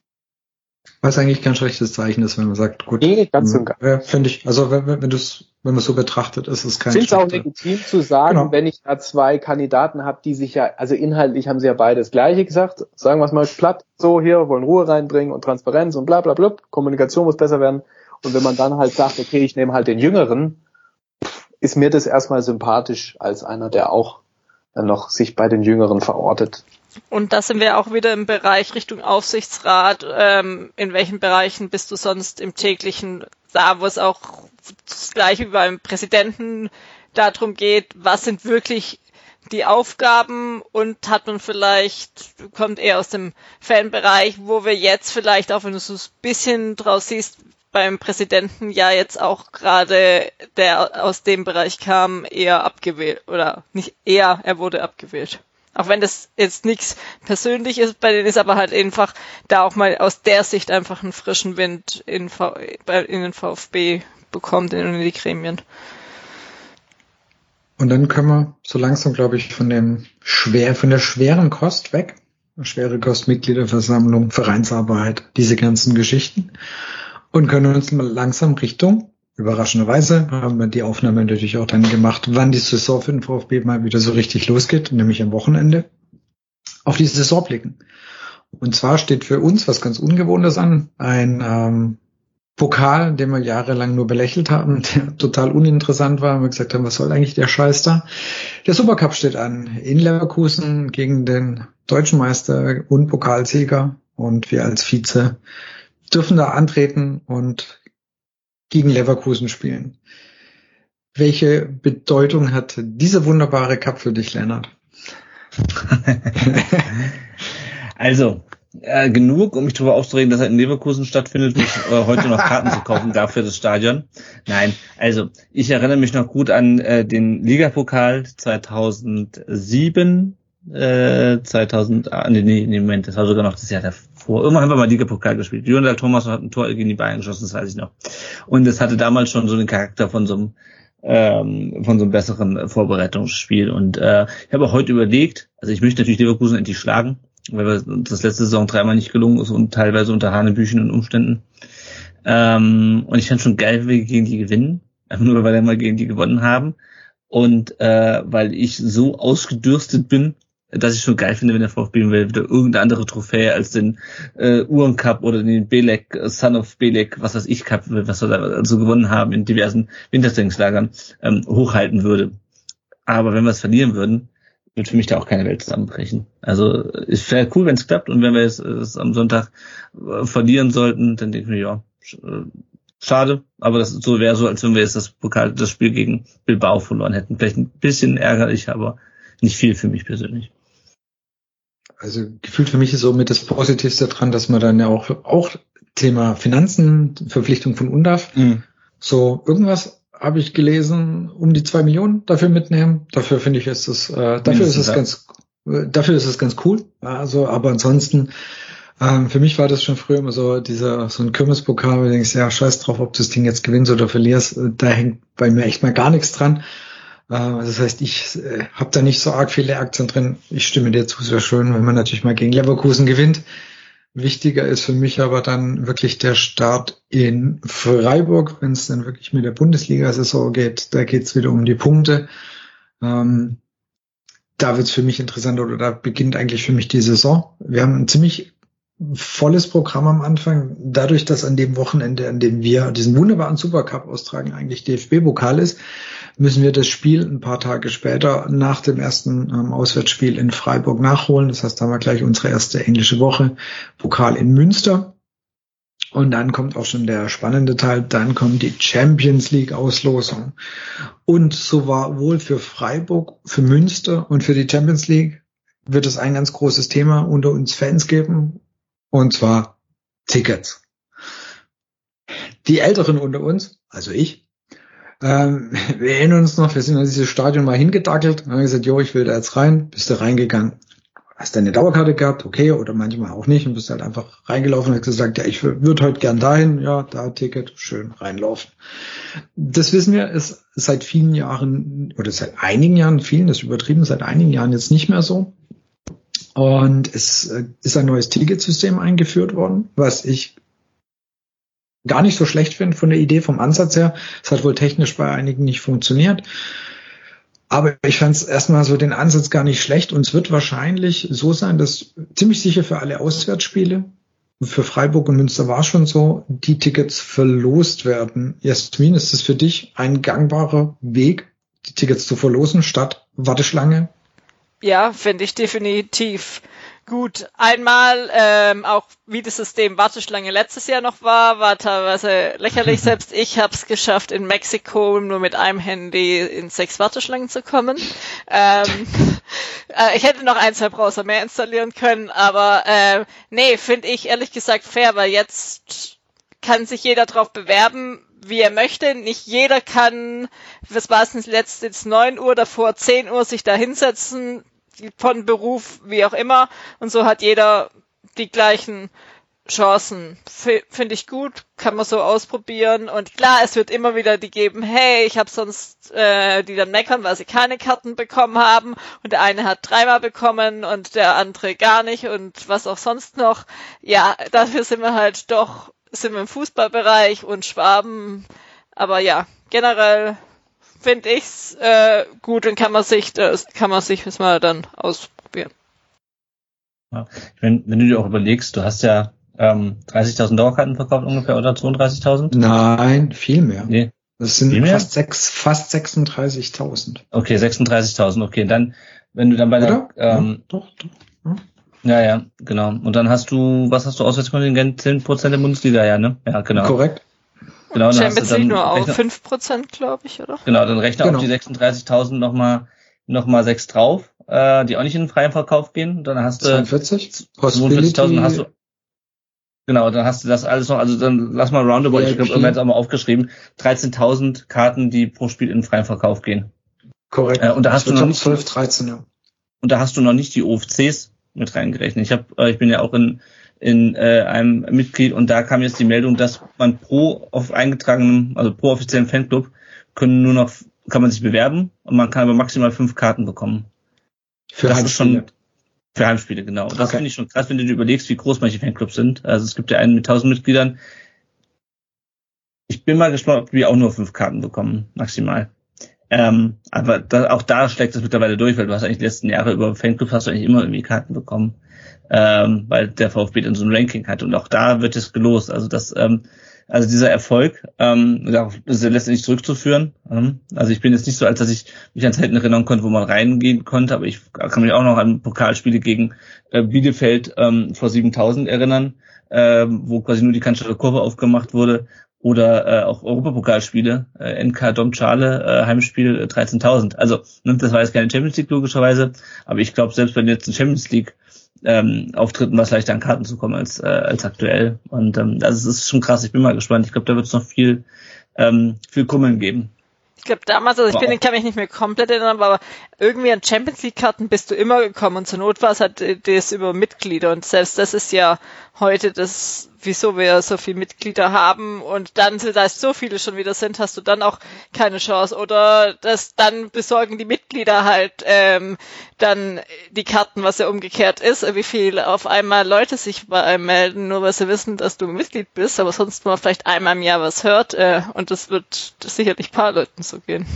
Was eigentlich kein schlechtes Zeichen ist, wenn man sagt, gut, nee, ganz und gar. Äh, finde ich, also wenn, wenn du es, wenn man es so betrachtet, ist es kein schlechtes. Ich finde es auch legitim zu sagen, genau. Wenn ich da zwei Kandidaten habe, die sich ja, also inhaltlich haben sie ja beide das Gleiche gesagt, sagen wir es mal platt, so hier, wollen Ruhe reinbringen und Transparenz und bla bla bla, Kommunikation muss besser werden. Und wenn man dann halt sagt, okay, ich nehme halt den Jüngeren, ist mir das erstmal sympathisch als einer, der auch dann noch sich bei den Jüngeren verortet. Und da sind wir auch wieder im Bereich Richtung Aufsichtsrat. Ähm, in welchen Bereichen bist du sonst im täglichen, da wo es auch das Gleiche wie beim Präsidenten darum geht, was sind wirklich die Aufgaben und hat man vielleicht, kommt eher aus dem Fanbereich, wo wir jetzt vielleicht, auch wenn du so ein bisschen draus siehst, beim Präsidenten ja jetzt auch gerade, der aus dem Bereich kam, eher abgewählt, oder nicht eher, er wurde abgewählt. Auch wenn das jetzt nichts persönlich ist, bei denen ist aber halt einfach da auch mal aus der Sicht einfach einen frischen Wind in, v- in den VfB bekommt, in die Gremien. Und dann können wir so langsam, glaube ich, von dem schwer, von der schweren Kost weg. Schwere Kost, Mitgliederversammlung, Vereinsarbeit, diese ganzen Geschichten. Und können uns mal langsam Richtung, überraschenderweise haben wir die Aufnahme natürlich auch dann gemacht, wann die Saison für den VfB mal wieder so richtig losgeht, nämlich am Wochenende, auf die Saison blicken. Und zwar steht für uns was ganz Ungewohntes an, ein ähm, Pokal, den wir jahrelang nur belächelt haben, der total uninteressant war, wir gesagt haben, was soll eigentlich der Scheiß da? Der Supercup steht an, in Leverkusen gegen den deutschen Meister und Pokalsieger, und wir als Vize dürfen da antreten und gegen Leverkusen spielen. Welche Bedeutung hat dieser wunderbare Cup für dich, Lennart? Also, äh, genug, um mich darüber aufzuregen, dass er in Leverkusen stattfindet, mich äh, heute noch Karten zu kaufen darf für das Stadion. Nein, also, ich erinnere mich noch gut an äh, den Ligapokal zweitausendsieben, äh, zweitausend, ah, nee, nee, Moment, das war sogar noch das Jahr davor. Irgendwann haben wir mal Ligapokal gespielt. Jonathan Thomas hat ein Tor gegen die Bayern geschossen, das weiß ich noch. Und es hatte damals schon so den Charakter von so einem, ähm, von so einem besseren Vorbereitungsspiel. Und äh, ich habe auch heute überlegt, also ich möchte natürlich Leverkusen endlich schlagen, weil wir das letzte Saison dreimal nicht gelungen ist und teilweise unter Hanebüchen und Umständen. Ähm, und ich fand schon geil, wenn wir gegen die gewinnen, einfach nur weil wir mal gegen die gewonnen haben. und äh, weil ich so ausgedürstet bin, dass ich schon geil finde, wenn der VfB wieder irgendeine andere Trophäe als den äh, Uhrencup oder den Belek, Son of Belek, was weiß ich, Cup, was wir da also gewonnen haben in diversen Wintertrainingslagern, ähm, hochhalten würde. Aber wenn wir es verlieren würden, wird für mich da auch keine Welt zusammenbrechen. Also es wäre cool, wenn es klappt, und wenn wir es, es am Sonntag äh, verlieren sollten, dann denke ich mir, ja, sch- schade, aber das so wäre so, als wenn wir jetzt das Pokal, das Spiel gegen Bilbao verloren hätten. Vielleicht ein bisschen ärgerlich, aber nicht viel für mich persönlich. Also gefühlt für mich ist so mit das Positivste dran, dass man dann ja auch, auch Thema Finanzen, Verpflichtung von U N D A F, mhm. so irgendwas habe ich gelesen, um die zwei Millionen dafür mitnehmen. Dafür finde ich, ist es, äh, dafür ist es ganz, äh, dafür ist es ganz cool. Also, aber ansonsten, ähm, für mich war das schon früher immer so dieser, so ein Kirmespokal, wo du denkst, ja, scheiß drauf, ob du das Ding jetzt gewinnst oder verlierst. Da hängt bei mir echt mal gar nichts dran. Das heißt, ich äh, habe da nicht so arg viele Aktien drin. Ich stimme dir zu, es wäre schön, wenn man natürlich mal gegen Leverkusen gewinnt. Wichtiger ist für mich aber dann wirklich der Start in Freiburg, wenn es dann wirklich mit der Bundesliga-Saison geht. Da geht es wieder um die Punkte. Ähm, da wird es für mich interessant, oder da beginnt eigentlich für mich die Saison. Wir haben ein ziemlich volles Programm am Anfang. Dadurch, dass an dem Wochenende, an dem wir diesen wunderbaren Supercup austragen, eigentlich D F B-Pokal ist, müssen wir das Spiel ein paar Tage später nach dem ersten ähm, Auswärtsspiel in Freiburg nachholen. Das heißt, da haben wir gleich unsere erste englische Woche. Pokal in Münster. Und dann kommt auch schon der spannende Teil. Dann kommt die Champions League Auslosung. Und so war wohl für Freiburg, für Münster und für die Champions League wird es ein ganz großes Thema unter uns Fans geben. Und zwar Tickets. Die Älteren unter uns, also ich, Ähm, wir erinnern uns noch, wir sind in dieses Stadion mal hingedackelt und haben gesagt, jo, ich will da jetzt rein, bist du reingegangen. Hast deine Dauerkarte gehabt, okay, oder manchmal auch nicht, und bist halt einfach reingelaufen und hast gesagt, ja, ich würde heute gern dahin, ja, da Ticket, schön reinlaufen. Das wissen wir, ist seit vielen Jahren, oder seit einigen Jahren, vielen, das ist übertrieben, seit einigen Jahren jetzt nicht mehr so. Und es ist ein neues Ticketsystem eingeführt worden, was ich gar nicht so schlecht finde von der Idee, vom Ansatz her. Es hat wohl technisch bei einigen nicht funktioniert. Aber ich fand es erstmal so den Ansatz gar nicht schlecht. Und es wird wahrscheinlich so sein, dass ziemlich sicher für alle Auswärtsspiele, für Freiburg und Münster war es schon so, die Tickets verlost werden. Jasmin, ist das für dich ein gangbarer Weg, die Tickets zu verlosen statt Warteschlange? Ja, finde ich definitiv. Gut, einmal ähm, auch wie das System Warteschlange letztes Jahr noch war, war teilweise lächerlich. Selbst ich habe es geschafft, in Mexiko nur mit einem Handy in sechs Warteschlangen zu kommen. Ähm, äh, ich hätte noch ein, zwei Browser mehr installieren können, aber äh, nee, finde ich ehrlich gesagt fair, weil jetzt kann sich jeder drauf bewerben, wie er möchte. Nicht jeder kann, was war es denn letzt jetzt neun Uhr, davor zehn Uhr sich da hinsetzen, von Beruf, wie auch immer, und so hat jeder die gleichen Chancen. F- Finde ich gut, kann man so ausprobieren, und klar, es wird immer wieder die geben, hey, ich habe sonst, äh, die dann meckern, weil sie keine Karten bekommen haben, und der eine hat dreimal bekommen und der andere gar nicht und was auch sonst noch. Ja, dafür sind wir halt doch, sind wir im Fußballbereich und Schwaben, aber ja, generell finde ich's äh, gut, und kann man sich das kann man sich das mal dann ausprobieren. Ja, wenn, wenn du dir auch überlegst, du hast ja ähm, dreißigtausend Dauerkarten verkauft ungefähr, oder zweiunddreißigtausend? Nein, viel mehr. Nee. Das sind fast sechs, fast sechsunddreißigtausend. Okay, sechsunddreißigtausend, okay, dann, wenn du dann bei der, ähm, ja, doch, doch. Ja. ja, ja, genau. Und dann hast du, was hast du, Auswärtskontingent, zehn Prozent der Bundesliga, ja, ne? Ja, genau. Korrekt. Genau, dann Champions League nur auf fünf Prozent, glaube ich, oder? Genau, dann rechne genau. auf die sechsunddreißigtausend nochmal noch mal sechs drauf, äh, die auch nicht in den freien Verkauf gehen. Dann hast du zweiundvierzig, zweiundvierzigtausend, hast du, genau, dann hast du das alles noch, also dann lass mal roundabout, ich habe immer jetzt auch mal aufgeschrieben, dreizehntausend Karten, die pro Spiel in den freien Verkauf gehen. Korrekt. Äh, und da hast du noch nicht zwölf, dreizehn, ja. Und da hast du noch nicht die O F Cs mit reingerechnet. Ich habe, äh, ich bin ja auch in in äh, einem Mitglied, und da kam jetzt die Meldung, dass man pro auf eingetragenem, also pro offiziellen Fanclub können nur noch, kann man sich bewerben, und man kann aber maximal fünf Karten bekommen. Für das Heimspiele. Ist schon, für Heimspiele, genau. Das okay. finde ich schon krass, wenn du dir überlegst, wie groß manche Fanclubs sind. Also es gibt ja einen mit tausend Mitgliedern. Ich bin mal gespannt, ob wir auch nur fünf Karten bekommen, maximal. Ähm, aber da, auch da schlägt es mittlerweile durch, weil du hast eigentlich die letzten Jahre über Fanclubs hast du eigentlich immer irgendwie Karten bekommen, ähm, weil der VfB dann so ein Ranking hat und auch da wird es gelost. Also das, ähm, also dieser Erfolg, ähm, darauf ist ja letztendlich zurückzuführen. Ähm, also ich bin jetzt nicht so, als dass ich mich an Zeiten erinnern konnte, wo man reingehen konnte, aber ich kann mich auch noch an Pokalspiele gegen äh, Bielefeld ähm, vor siebentausend erinnern, äh, wo quasi nur die Cannstatter Kurve aufgemacht wurde. Oder äh, auch Europapokalspiele, äh, N K Domschale, äh, Heimspiel äh, dreizehntausend. Also ne, das war jetzt keine Champions League logischerweise, aber ich glaube, selbst bei den letzten Champions League ähm, Auftritten war es leichter an Karten zu kommen als äh, als aktuell. Und ähm, also es ist schon krass, ich bin mal gespannt. Ich glaube, da wird es noch viel ähm, viel Kummeln geben. Ich glaube damals, also ich bin, ich kann mich nicht mehr komplett erinnern, aber irgendwie an Champions League Karten bist du immer gekommen und zur Not war es halt das über Mitglieder und selbst das ist ja heute das, wieso wir so viele Mitglieder haben und dann, da es so viele schon wieder sind, hast du dann auch keine Chance oder das dann besorgen die Mitglieder halt ähm, dann die Karten, was ja umgekehrt ist, wie viel auf einmal Leute sich bei einem melden, nur weil sie wissen, dass du Mitglied bist, aber sonst nur vielleicht einmal im Jahr was hört äh, und das wird das sicherlich ein paar Leuten so gehen.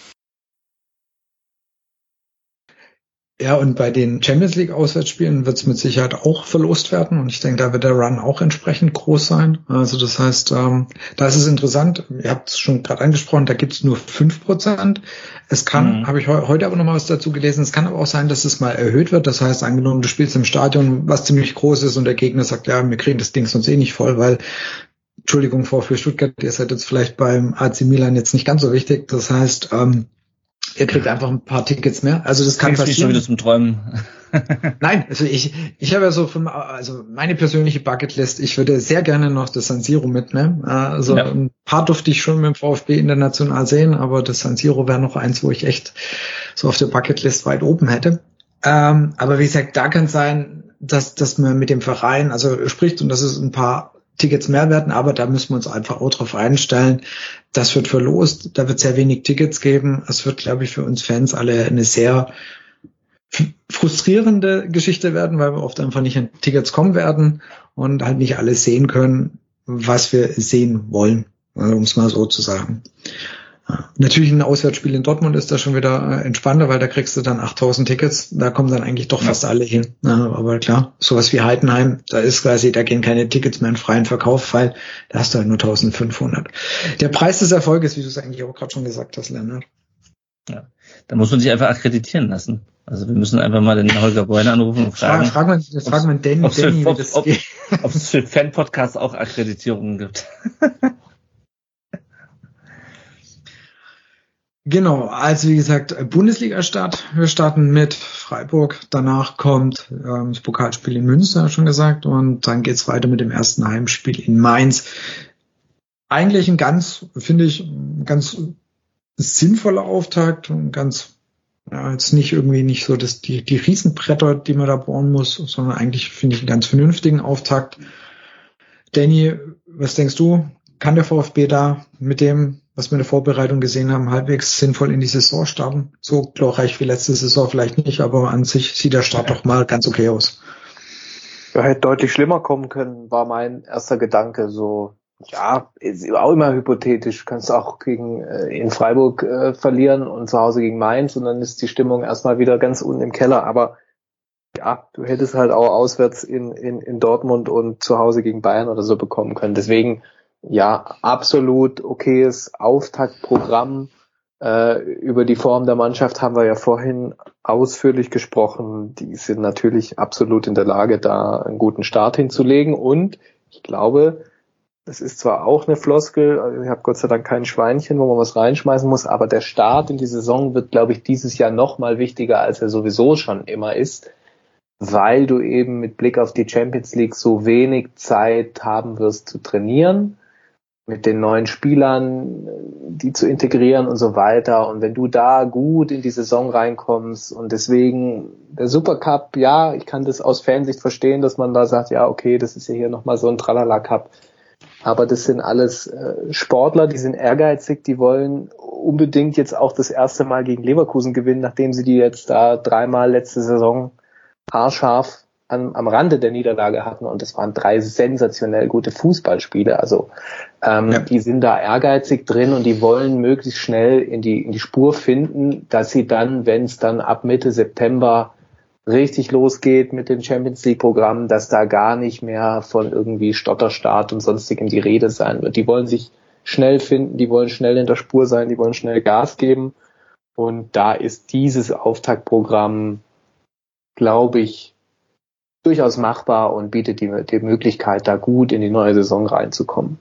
Ja, und bei den Champions League Auswärtsspielen wird es mit Sicherheit auch verlost werden und ich denke, da wird der Run auch entsprechend groß sein. Also das heißt, ähm, da ist es interessant, ihr habt es schon gerade angesprochen, da gibt es nur fünf Prozent. Es kann, mhm. habe ich he- heute aber noch mal was dazu gelesen, es kann aber auch sein, dass es mal erhöht wird. Das heißt, angenommen, du spielst im Stadion, was ziemlich groß ist und der Gegner sagt, ja, wir kriegen das Ding sonst eh nicht voll, weil, Entschuldigung, VfB Stuttgart, ihr seid jetzt vielleicht beim A C Milan jetzt nicht ganz so wichtig. Das heißt, ähm, ihr kriegt einfach ein paar Tickets mehr. Also das kann passieren. Schon wieder zum Träumen. Nein, also ich ich habe ja so von, also meine persönliche Bucketlist, ich würde sehr gerne noch das San Siro mitnehmen. Also ja. Ein paar durfte ich schon mit dem VfB international sehen, aber das San Siro wäre noch eins, wo ich echt so auf der Bucketlist weit oben hätte. Ähm, aber wie gesagt, da kann es sein, dass, dass man mit dem Verein also spricht und dass es ein paar Tickets mehr werden, aber da müssen wir uns einfach auch drauf einstellen. Das wird verlost, da wird sehr wenig Tickets geben. Es wird, glaube ich, für uns Fans alle eine sehr frustrierende Geschichte werden, weil wir oft einfach nicht an Tickets kommen werden und halt nicht alles sehen können, was wir sehen wollen, um es mal so zu sagen. Ja. Natürlich ein Auswärtsspiel in Dortmund ist da schon wieder entspannter, weil da kriegst du dann achttausend Tickets, da kommen dann eigentlich doch fast alle hin. Ja, aber klar, sowas wie Heidenheim, da ist quasi, da gehen keine Tickets mehr in freien Verkauf, weil da hast du halt nur eintausendfünfhundert. Der Preis des Erfolges, wie du es eigentlich auch gerade schon gesagt hast, Lennart. Ja, da muss man sich einfach akkreditieren lassen. Also wir müssen einfach mal den Holger Bräuner anrufen und fragen. Frag mal, das fragt man Danny, Danny, wie das ob, geht. Ob es für Fan-Podcasts auch Akkreditierungen gibt. Genau, also wie gesagt, Bundesliga-Start. Wir starten mit Freiburg. Danach kommt ähm, das Pokalspiel in Münster, schon gesagt. Und dann geht's weiter mit dem ersten Heimspiel in Mainz. Eigentlich ein ganz, finde ich, ein ganz sinnvoller Auftakt. Und ganz, ja, jetzt nicht irgendwie nicht so dass die, die Riesenbretter, die man da bohren muss, sondern eigentlich finde ich einen ganz vernünftigen Auftakt. Danny, was denkst du? Kann der VfB da mit dem, was wir in der Vorbereitung gesehen haben, halbwegs sinnvoll in die Saison starten? So glorreich wie letzte Saison vielleicht nicht, aber an sich sieht der Start doch mal ganz okay aus. Ja, hätte deutlich schlimmer kommen können, war mein erster Gedanke. So, ja, ist auch immer hypothetisch. Kannst auch gegen äh, in Freiburg äh, verlieren und zu Hause gegen Mainz und dann ist die Stimmung erstmal wieder ganz unten im Keller. Aber ja, du hättest halt auch auswärts in, in, in Dortmund und zu Hause gegen Bayern oder so bekommen können. Deswegen, ja, absolut okayes Auftaktprogramm. Äh, über die Form der Mannschaft haben wir ja vorhin ausführlich gesprochen. Die sind natürlich absolut in der Lage, da einen guten Start hinzulegen. Und ich glaube, das ist zwar auch eine Floskel, also ich habe Gott sei Dank kein Schweinchen, wo man was reinschmeißen muss, aber der Start in die Saison wird, glaube ich, dieses Jahr noch mal wichtiger, als er sowieso schon immer ist, weil du eben mit Blick auf die Champions League so wenig Zeit haben wirst zu trainieren, mit den neuen Spielern, die zu integrieren und so weiter. Und wenn du da gut in die Saison reinkommst und deswegen der Supercup, ja, ich kann das aus Fansicht verstehen, dass man da sagt, ja, okay, das ist ja hier nochmal so ein Tralala-Cup. Aber das sind alles äh, Sportler, die sind ehrgeizig, die wollen unbedingt jetzt auch das erste Mal gegen Leverkusen gewinnen, nachdem sie die jetzt da dreimal letzte Saison haarscharf am, am Rande der Niederlage hatten und es waren drei sensationell gute Fußballspiele. Also ähm, ja. die sind da ehrgeizig drin und die wollen möglichst schnell in die in die Spur finden, dass sie dann, wenn es dann ab Mitte September richtig losgeht mit dem Champions League Programm, dass da gar nicht mehr von irgendwie Stotterstart und sonstigem die Rede sein wird. Die wollen sich schnell finden, die wollen schnell in der Spur sein, die wollen schnell Gas geben und da ist dieses Auftaktprogramm, glaube ich, durchaus machbar und bietet die, die Möglichkeit, da gut in die neue Saison reinzukommen.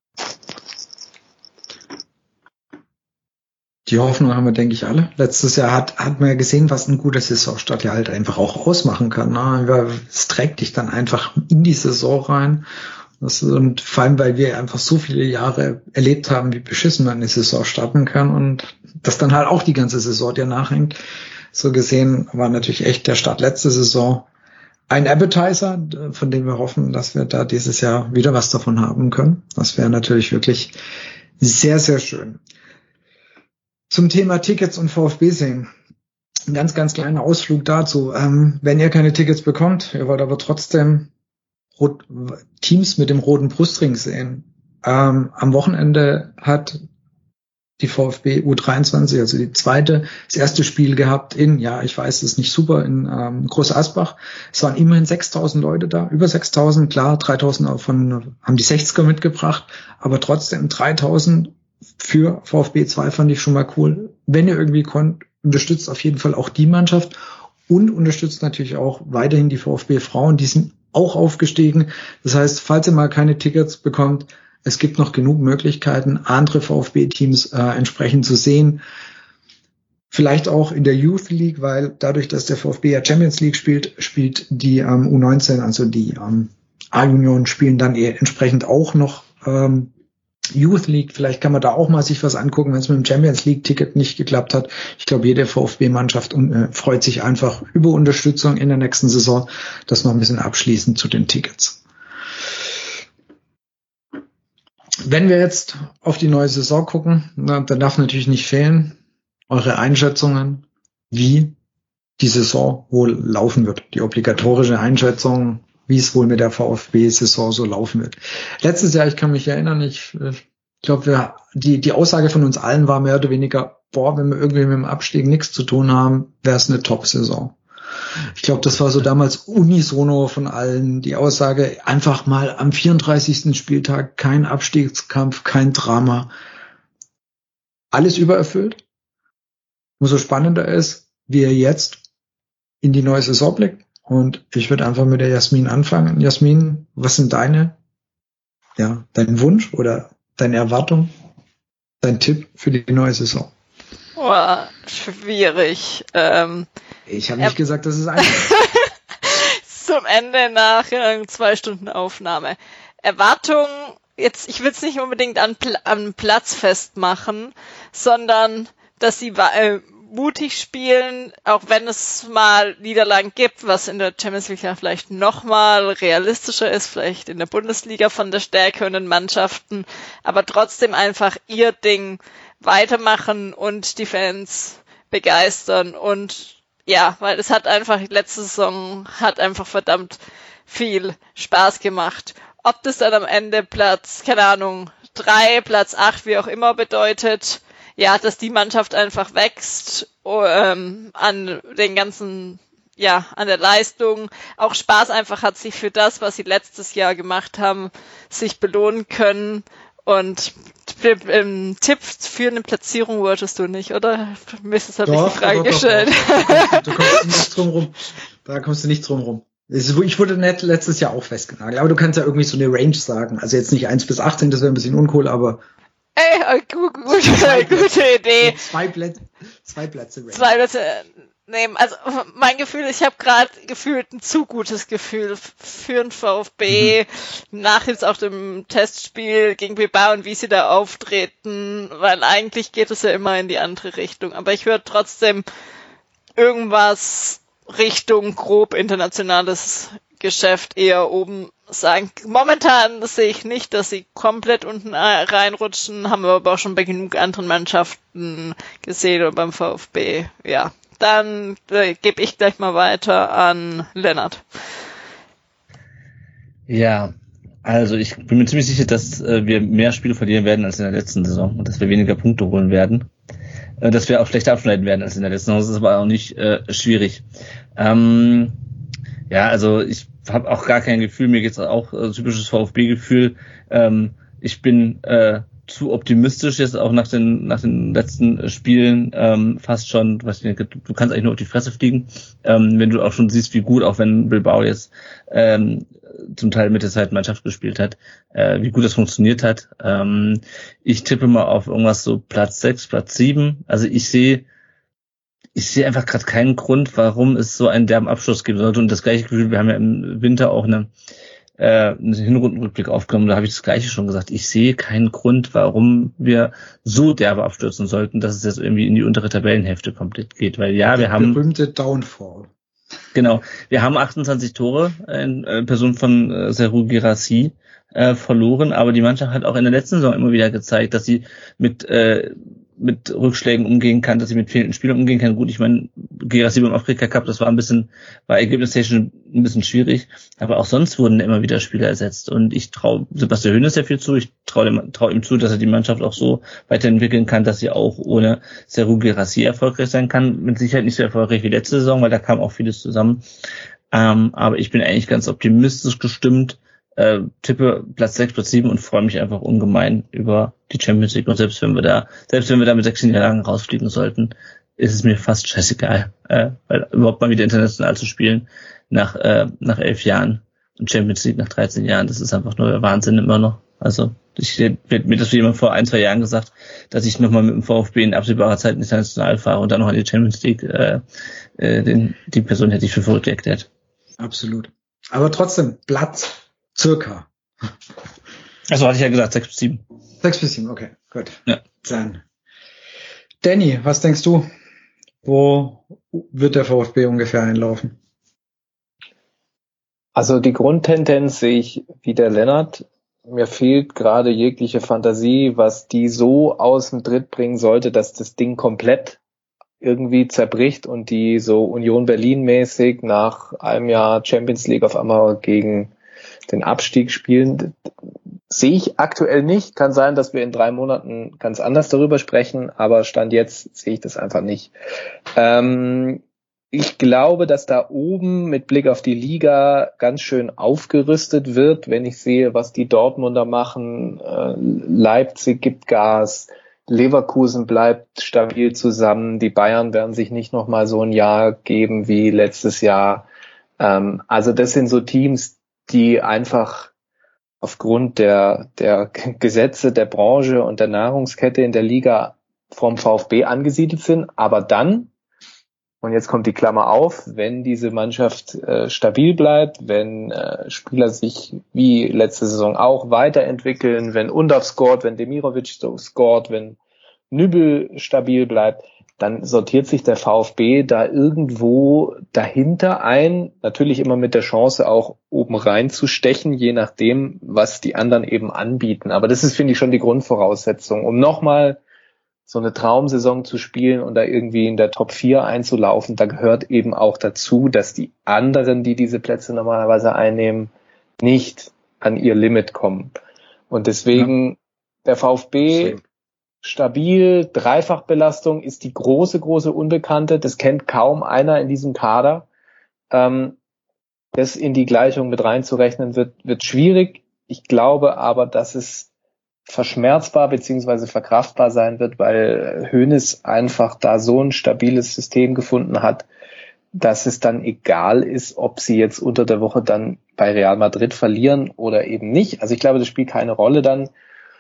Die Hoffnung haben wir, denke ich, alle. Letztes Jahr hat, hat man ja gesehen, was ein guter Saisonstart ja halt einfach auch ausmachen kann. Ne? Es trägt dich dann einfach in die Saison rein. Das, und vor allem, weil wir einfach so viele Jahre erlebt haben, wie beschissen man eine Saison starten kann und das dann halt auch die ganze Saison dir nachhängt. So gesehen war natürlich echt der Start letzte Saison ein Appetizer, von dem wir hoffen, dass wir da dieses Jahr wieder was davon haben können. Das wäre natürlich wirklich sehr, sehr schön. Zum Thema Tickets und VfB sehen. Ein ganz, ganz kleiner Ausflug dazu. Ähm, wenn ihr keine Tickets bekommt, ihr wollt aber trotzdem Rot- Teams mit dem roten Brustring sehen. Ähm, am Wochenende hat die VfB U dreiundzwanzig, also die zweite, das erste Spiel gehabt in, ja, ich weiß, es ist nicht super, in ähm, Groß Asbach. Es waren immerhin sechstausend Leute da, über sechstausend, klar, dreitausend davon haben die sechziger mitgebracht, aber trotzdem dreitausend für VfB zwei fand ich schon mal cool. Wenn ihr irgendwie konnt, unterstützt auf jeden Fall auch die Mannschaft und unterstützt natürlich auch weiterhin die VfB-Frauen, die sind auch aufgestiegen. Das heißt, falls ihr mal keine Tickets bekommt, es gibt noch genug Möglichkeiten, andere VfB-Teams äh, entsprechend zu sehen. Vielleicht auch in der Youth League, weil dadurch, dass der VfB ja Champions League spielt, spielt die ähm, U neunzehn, also die ähm, A-Junioren spielen dann eher entsprechend auch noch ähm, Youth League. Vielleicht kann man da auch mal sich was angucken, wenn es mit dem Champions League-Ticket nicht geklappt hat. Ich glaube, jede VfB-Mannschaft äh, freut sich einfach über Unterstützung in der nächsten Saison. Das noch ein bisschen abschließend zu den Tickets. Wenn wir jetzt auf die neue Saison gucken, na, dann darf natürlich nicht fehlen eure Einschätzungen, wie die Saison wohl laufen wird. Die obligatorische Einschätzung, wie es wohl mit der VfB-Saison so laufen wird. Letztes Jahr, ich kann mich erinnern, ich, ich glaube, die, die Aussage von uns allen war mehr oder weniger, boah, wenn wir irgendwie mit dem Abstieg nichts zu tun haben, wäre es eine Top-Saison. Ich glaube, das war so damals unisono von allen die Aussage, einfach mal am vierunddreißigsten Spieltag kein Abstiegskampf, kein Drama. Alles übererfüllt. Umso spannender ist, wie er jetzt in die neue Saison blickt. Und ich würde einfach mit der Jasmin anfangen. Jasmin, was sind deine, ja, dein Wunsch oder deine Erwartung, dein Tipp für die neue Saison? Boah, schwierig. Ähm, ich habe nicht äh, gesagt, das ist einfach. Zum Ende nach äh, zwei Stunden Aufnahme. Erwartung, jetzt, ich will es nicht unbedingt an, an Platz festmachen, sondern, dass sie äh, mutig spielen, auch wenn es mal Niederlagen gibt, was in der Champions League ja vielleicht noch mal realistischer ist, vielleicht in der Bundesliga von der Stärke und den Mannschaften, aber trotzdem einfach ihr Ding weitermachen und die Fans begeistern und ja, weil es hat einfach, letzte Saison hat einfach verdammt viel Spaß gemacht. Ob das dann am Ende Platz, keine Ahnung, drei, Platz acht, wie auch immer bedeutet, ja, dass die Mannschaft einfach wächst, ähm, an den ganzen, ja, an der Leistung, auch Spaß einfach hat, sich für das, was sie letztes Jahr gemacht haben, sich belohnen können. Und ähm, Tipp für eine Platzierung wolltest du nicht, oder? Mist, habe ich die Frage doch, gestellt. Doch, doch. Du kommst nicht drum rum. Da kommst du nicht drum rum. Ich wurde nicht letztes Jahr auch festgenagelt, aber du kannst ja irgendwie so eine Range sagen. Also jetzt nicht eins bis achtzehn, das wäre ein bisschen uncool, aber Ey, gut, gut, gute Idee. Zwei Plätze, zwei Plätze Range. Zwei Plätze nehmen. Also mein Gefühl, ich habe gerade gefühlt ein zu gutes Gefühl für den VfB, mhm. nach jetzt auch dem Testspiel gegen Bilbao und wie sie da auftreten, weil eigentlich geht es ja immer in die andere Richtung. Aber ich würde trotzdem irgendwas Richtung grob internationales Geschäft eher oben sagen. Momentan sehe ich nicht, dass sie komplett unten reinrutschen, haben wir aber auch schon bei genug anderen Mannschaften gesehen oder beim VfB. Ja, dann äh, gebe ich gleich mal weiter an Lennart. Ja, also ich bin mir ziemlich sicher, dass äh, wir mehr Spiele verlieren werden als in der letzten Saison und dass wir weniger Punkte holen werden. Äh, dass wir auch schlechter abschneiden werden als in der letzten Saison. Das ist aber auch nicht äh, schwierig. Ähm, ja, also ich habe auch gar kein Gefühl, mir geht's auch äh, typisches VfB-Gefühl. Ähm, ich bin äh, zu optimistisch jetzt auch nach den nach den letzten Spielen, ähm, fast schon, was ich denke, du kannst eigentlich nur auf die Fresse fliegen, ähm, wenn du auch schon siehst, wie gut, auch wenn Bilbao jetzt ähm, zum Teil mit der Zeit Mannschaft gespielt hat, äh, wie gut das funktioniert hat. Ähm, ich tippe mal auf irgendwas so Platz sechs, Platz sieben. Also ich sehe ich sehe einfach gerade keinen Grund, warum es so einen derben Abschluss geben sollte. Und das gleiche Gefühl, wir haben ja im Winter auch eine äh, einen Hinrundenrückblick aufgenommen, da habe ich das Gleiche schon gesagt. Ich sehe keinen Grund, warum wir so derbe abstürzen sollten, dass es jetzt irgendwie in die untere Tabellenhälfte komplett geht. Weil ja, wir Der haben... berühmte Downfall. Genau, wir haben achtundzwanzig Tore in äh, Person von äh, Serhou Guirassy äh, verloren, aber die Mannschaft hat auch in der letzten Saison immer wieder gezeigt, dass sie mit äh, mit Rückschlägen umgehen kann, dass sie mit fehlenden Spielern umgehen kann. Gut, ich meine, Guirassy beim Afrika Cup, das war ein bisschen, war ergebnistechnisch ein bisschen schwierig, aber auch sonst wurden immer wieder Spieler ersetzt und ich traue Sebastian Hoeneß sehr viel zu, ich traue ihm, trau ihm zu, dass er die Mannschaft auch so weiterentwickeln kann, dass sie auch ohne Serhou Guirassy erfolgreich sein kann. Mit Sicherheit nicht so erfolgreich wie letzte Saison, weil da kam auch vieles zusammen, ähm, aber ich bin eigentlich ganz optimistisch gestimmt, äh, tippe Platz sechs, Platz sieben und freue mich einfach ungemein über die Champions League. Und selbst wenn wir da, selbst wenn wir da mit sechzehn Jahren rausfliegen sollten, ist es mir fast scheißegal, äh, weil überhaupt mal wieder international zu spielen nach äh, nach elf Jahren und Champions League nach dreizehn Jahren, das ist einfach nur der Wahnsinn immer noch. Also ich hätte mir das jemand vor ein, zwei Jahren gesagt, dass ich nochmal mit dem VfB in absehbarer Zeit international fahre und dann noch in die Champions League, äh, äh, den, die Person hätte ich für verrückt erklärt. Absolut. Aber trotzdem, Platz circa. Also hatte ich ja gesagt, sechs bis sieben. Sechs bis sieben, okay, gut. Ja. Dann. Danny, was denkst du? Wo wird der VfB ungefähr einlaufen? Also die Grundtendenz sehe ich wie der Lennart. Mir fehlt gerade jegliche Fantasie, was die so aus dem Tritt bringen sollte, dass das Ding komplett irgendwie zerbricht und die so Union Berlin mäßig nach einem Jahr Champions League auf einmal gegen den Abstieg spielen. Sehe ich aktuell nicht. Kann sein, dass wir in drei Monaten ganz anders darüber sprechen, aber Stand jetzt sehe ich das einfach nicht. Ähm, ich glaube, dass da oben mit Blick auf die Liga ganz schön aufgerüstet wird, wenn ich sehe, was die Dortmunder machen. Äh, Leipzig gibt Gas, Leverkusen bleibt stabil zusammen, die Bayern werden sich nicht nochmal so ein Jahr geben wie letztes Jahr. Ähm, also das sind so Teams, die einfach aufgrund der der Gesetze der Branche und der Nahrungskette in der Liga vom VfB angesiedelt sind. Aber dann, und jetzt kommt die Klammer auf, wenn diese Mannschaft äh, stabil bleibt, wenn äh, Spieler sich wie letzte Saison auch weiterentwickeln, wenn Undav scored, wenn Demirovic scored, wenn Nübel stabil bleibt, dann sortiert sich der VfB da irgendwo dahinter ein, natürlich immer mit der Chance auch oben reinzustechen, je nachdem, was die anderen eben anbieten. Aber das ist, finde ich, schon die Grundvoraussetzung, um nochmal so eine Traumsaison zu spielen und da irgendwie in der Top vier einzulaufen. Da gehört eben auch dazu, dass die anderen, die diese Plätze normalerweise einnehmen, nicht an ihr Limit kommen. Und deswegen ja. Der VfB stabil, Dreifachbelastung ist die große, große Unbekannte. Das kennt kaum einer in diesem Kader. Ähm, das in die Gleichung mit reinzurechnen wird, wird schwierig. Ich glaube aber, dass es verschmerzbar beziehungsweise verkraftbar sein wird, weil Hoeneß einfach da so ein stabiles System gefunden hat, dass es dann egal ist, ob sie jetzt unter der Woche dann bei Real Madrid verlieren oder eben nicht. Also ich glaube, das spielt keine Rolle dann.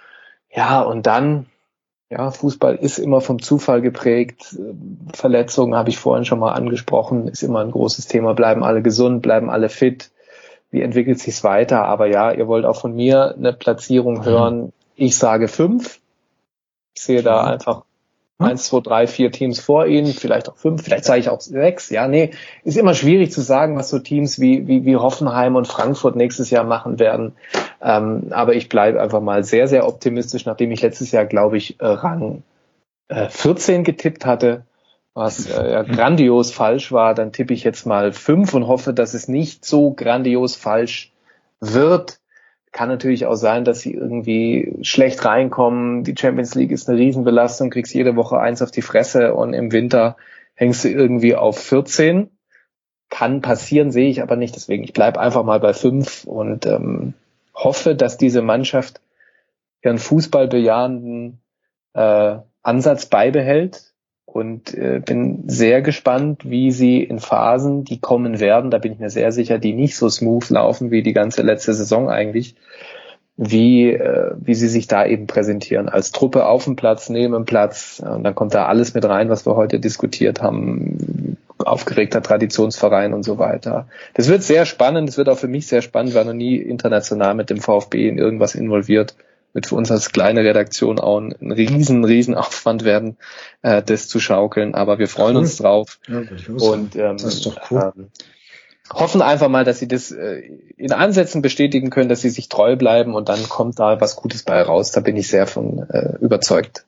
Ja, und dann Ja, Fußball ist immer vom Zufall geprägt. Verletzungen habe ich vorhin schon mal angesprochen, ist immer ein großes Thema. Bleiben alle gesund, bleiben alle fit. Wie entwickelt sich's weiter? Aber ja, ihr wollt auch von mir eine Platzierung hören. Ich sage fünf. Ich sehe da einfach eins, zwei, drei, vier Teams vor ihnen, vielleicht auch fünf, vielleicht sage ich auch sechs. Ja, nee, ist immer schwierig zu sagen, was so Teams wie wie, wie Hoffenheim und Frankfurt nächstes Jahr machen werden. Ähm, aber ich bleibe einfach mal sehr, sehr optimistisch, nachdem ich letztes Jahr, glaube ich, Rang äh, vierzehn getippt hatte, was äh, ja, grandios falsch war. Dann tippe ich jetzt mal fünf und hoffe, dass es nicht so grandios falsch wird. Kann natürlich auch sein, dass sie irgendwie schlecht reinkommen. Die Champions League ist eine Riesenbelastung, kriegst jede Woche eins auf die Fresse und im Winter hängst du irgendwie auf vierzehn. Kann passieren, sehe ich aber nicht. Deswegen, ich bleibe einfach mal bei fünf und ähm, hoffe, dass diese Mannschaft ihren fußballbejahenden äh, Ansatz beibehält und äh, bin sehr gespannt, wie sie in Phasen, die kommen werden, da bin ich mir sehr sicher, die nicht so smooth laufen wie die ganze letzte Saison eigentlich, wie äh, wie sie sich da eben präsentieren. Als Truppe auf dem Platz, neben dem Platz. Und dann kommt da alles mit rein, was wir heute diskutiert haben. Aufgeregter Traditionsverein und so weiter. Das wird sehr spannend. Das wird auch für mich sehr spannend. War noch nie international mit dem VfB in irgendwas involviert. Wird für uns als kleine Redaktion auch ein, ein riesen, riesen Aufwand werden, äh, das zu schaukeln. Aber wir freuen cool. uns drauf. Ja, und ähm, das ist doch cool. ähm, hoffen einfach mal, dass sie das äh, in Ansätzen bestätigen können, dass sie sich treu bleiben und dann kommt da was Gutes bei raus. Da bin ich sehr von äh, überzeugt.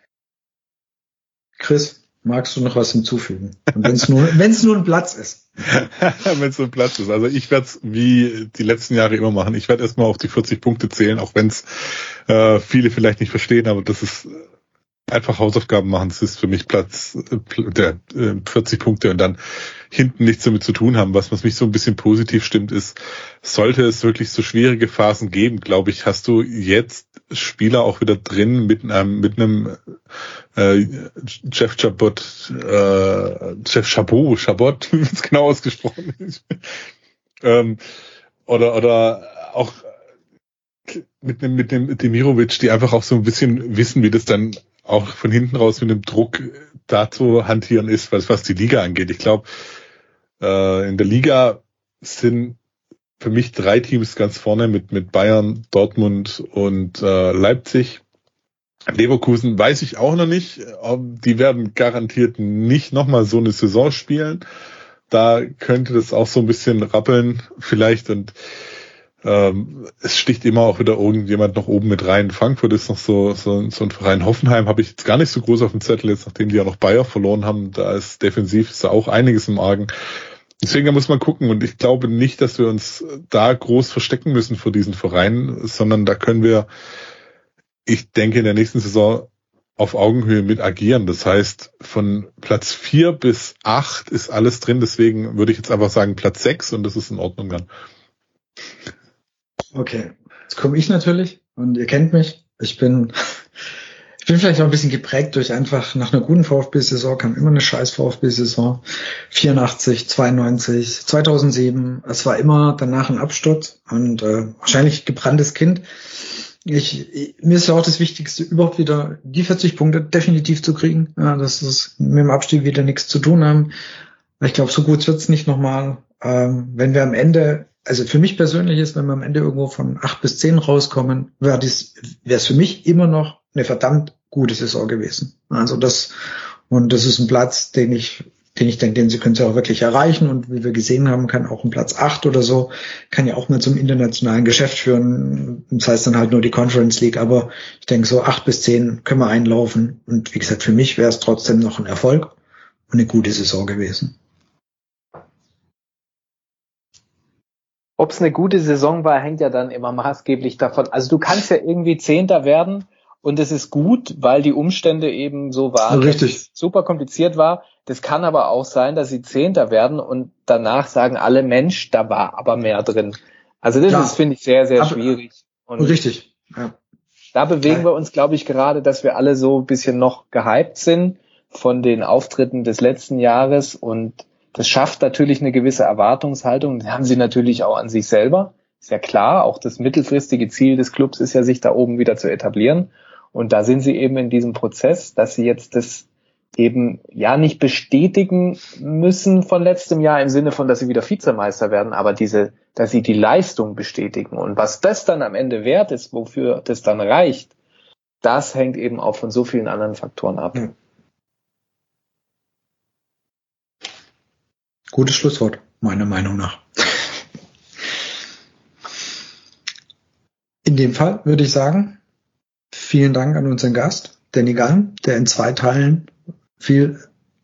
Chris, magst du noch was hinzufügen? Und wenn es nur, wenn es nur ein Platz ist. Wenn es nur ein Platz ist. Also ich werde es wie die letzten Jahre immer machen. Ich werde erstmal auf die vierzig Punkte zählen, auch wenn es äh, viele vielleicht nicht verstehen, aber das ist einfach Hausaufgaben machen. Das ist für mich Platz äh, der äh, vierzig Punkte und dann hinten nichts damit zu tun haben. Was, was mich so ein bisschen positiv stimmt, ist, sollte es wirklich so schwierige Phasen geben, glaube ich, hast du jetzt Spieler auch wieder drin mit einem mit einem äh, Jeff Chabot, äh, Jeff Chabot, Chabot, wie es genau ausgesprochen ist. ähm, oder oder auch mit einem mit dem Demirovic, die einfach auch so ein bisschen wissen, wie das dann auch von hinten raus mit dem Druck da zu hantieren ist, was was die Liga angeht. Ich glaube, äh, in der Liga sind für mich drei Teams ganz vorne mit mit Bayern, Dortmund und äh, Leipzig. Leverkusen weiß ich auch noch nicht. Die werden garantiert nicht nochmal so eine Saison spielen. Da könnte das auch so ein bisschen rappeln vielleicht und ähm, es sticht immer auch wieder irgendjemand noch oben mit rein. Frankfurt ist noch so so, so ein Verein. Hoffenheim habe ich jetzt gar nicht so groß auf dem Zettel, jetzt nachdem die ja noch Bayer verloren haben. Da ist defensiv ist da auch einiges im Argen. Deswegen da muss man gucken und ich glaube nicht, dass wir uns da groß verstecken müssen vor diesen Vereinen, sondern da können wir, ich denke, in der nächsten Saison auf Augenhöhe mit agieren. Das heißt, von Platz vier bis acht ist alles drin, deswegen würde ich jetzt einfach sagen Platz sechs und das ist in Ordnung dann. Okay, jetzt komme ich natürlich und ihr kennt mich. Ich bin Ich bin vielleicht auch ein bisschen geprägt durch einfach nach einer guten VfB-Saison kam immer eine scheiß VfB-Saison. vierundachtzig, zweiundneunzig, zweitausendsieben. Es war immer danach ein Absturz und äh, wahrscheinlich gebranntes Kind. Ich, ich, mir ist ja auch das Wichtigste, überhaupt wieder die vierzig Punkte definitiv zu kriegen. Ja, dass es mit dem Abstieg wieder nichts zu tun haben. Ich glaube, so gut wird's nicht nochmal. Ähm, wenn wir am Ende, also für mich persönlich ist, wenn wir am Ende irgendwo von acht bis zehn rauskommen, wäre es für mich immer noch eine verdammt gute Saison gewesen. Also das, und das ist ein Platz, den ich, den ich denke, den sie können sie auch wirklich erreichen. Und wie wir gesehen haben, kann auch ein Platz acht oder so, kann ja auch mal zum internationalen Geschäft führen. Das heißt dann halt nur die Conference League. Aber ich denke, so acht bis zehn können wir einlaufen. Und wie gesagt, für mich wäre es trotzdem noch ein Erfolg und eine gute Saison gewesen. Ob es eine gute Saison war, hängt ja dann immer maßgeblich davon. Also du kannst ja irgendwie Zehnter werden und es ist gut, weil die Umstände eben so waren, ja, richtig. Dass es super kompliziert war. Das kann aber auch sein, dass sie Zehnter werden und danach sagen alle, Mensch, da war aber mehr drin. Also das ja. ist, finde ich, sehr, sehr aber, schwierig. Und richtig. Ja. Da bewegen ja. wir uns, glaube ich, gerade, dass wir alle so ein bisschen noch gehypt sind von den Auftritten des letzten Jahres und das schafft natürlich eine gewisse Erwartungshaltung. Das haben sie natürlich auch an sich selber. Ist ja klar, auch das mittelfristige Ziel des Clubs ist ja, sich da oben wieder zu etablieren. Und da sind sie eben in diesem Prozess, dass sie jetzt das eben ja nicht bestätigen müssen von letztem Jahr im Sinne von, dass sie wieder Vizemeister werden, aber diese, dass sie die Leistung bestätigen. Und was das dann am Ende wert ist, wofür das dann reicht, das hängt eben auch von so vielen anderen Faktoren ab. Ja. Gutes Schlusswort, meiner Meinung nach. In dem Fall würde ich sagen, vielen Dank an unseren Gast, Danny Gallen, der in zwei Teilen viel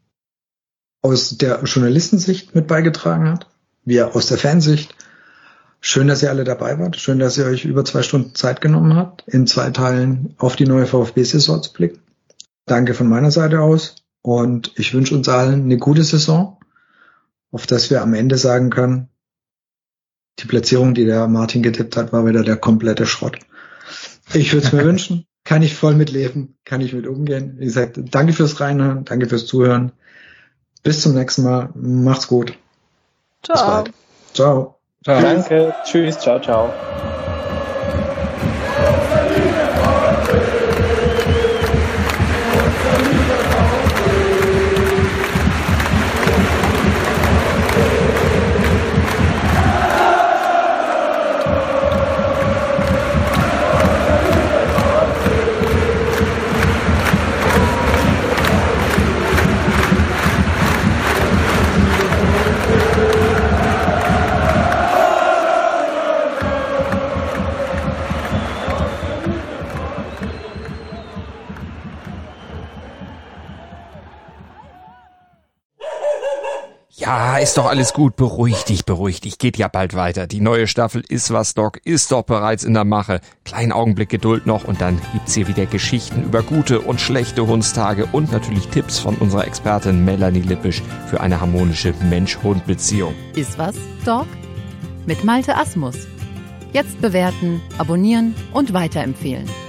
aus der Journalistensicht mit beigetragen hat, wie er aus der Fansicht schön, dass ihr alle dabei wart. Schön, dass ihr euch über zwei Stunden Zeit genommen habt, in zwei Teilen auf die neue VfB-Saison zu blicken. Danke von meiner Seite aus. Und ich wünsche uns allen eine gute Saison, auf dass wir am Ende sagen können, die Platzierung, die der Martin getippt hat, war wieder der komplette Schrott. Ich würde es mir wünschen. Kann ich voll mitleben. Kann ich mit umgehen. Wie gesagt, danke fürs Reinhören. Danke fürs Zuhören. Bis zum nächsten Mal. Macht's gut. Ciao. Bis bald. Ciao. Ciao. Danke. Tschüss. Ciao, ciao. Ja, ist doch alles gut. Beruhig dich, beruhig dich. Geht ja bald weiter. Die neue Staffel Ist was, Doc ist doch bereits in der Mache. Kleinen Augenblick Geduld noch und dann gibt's hier wieder Geschichten über gute und schlechte Hundstage und natürlich Tipps von unserer Expertin Melanie Lippisch für eine harmonische Mensch-Hund-Beziehung. Ist was, Doc? Mit Malte Asmus. Jetzt bewerten, abonnieren und weiterempfehlen.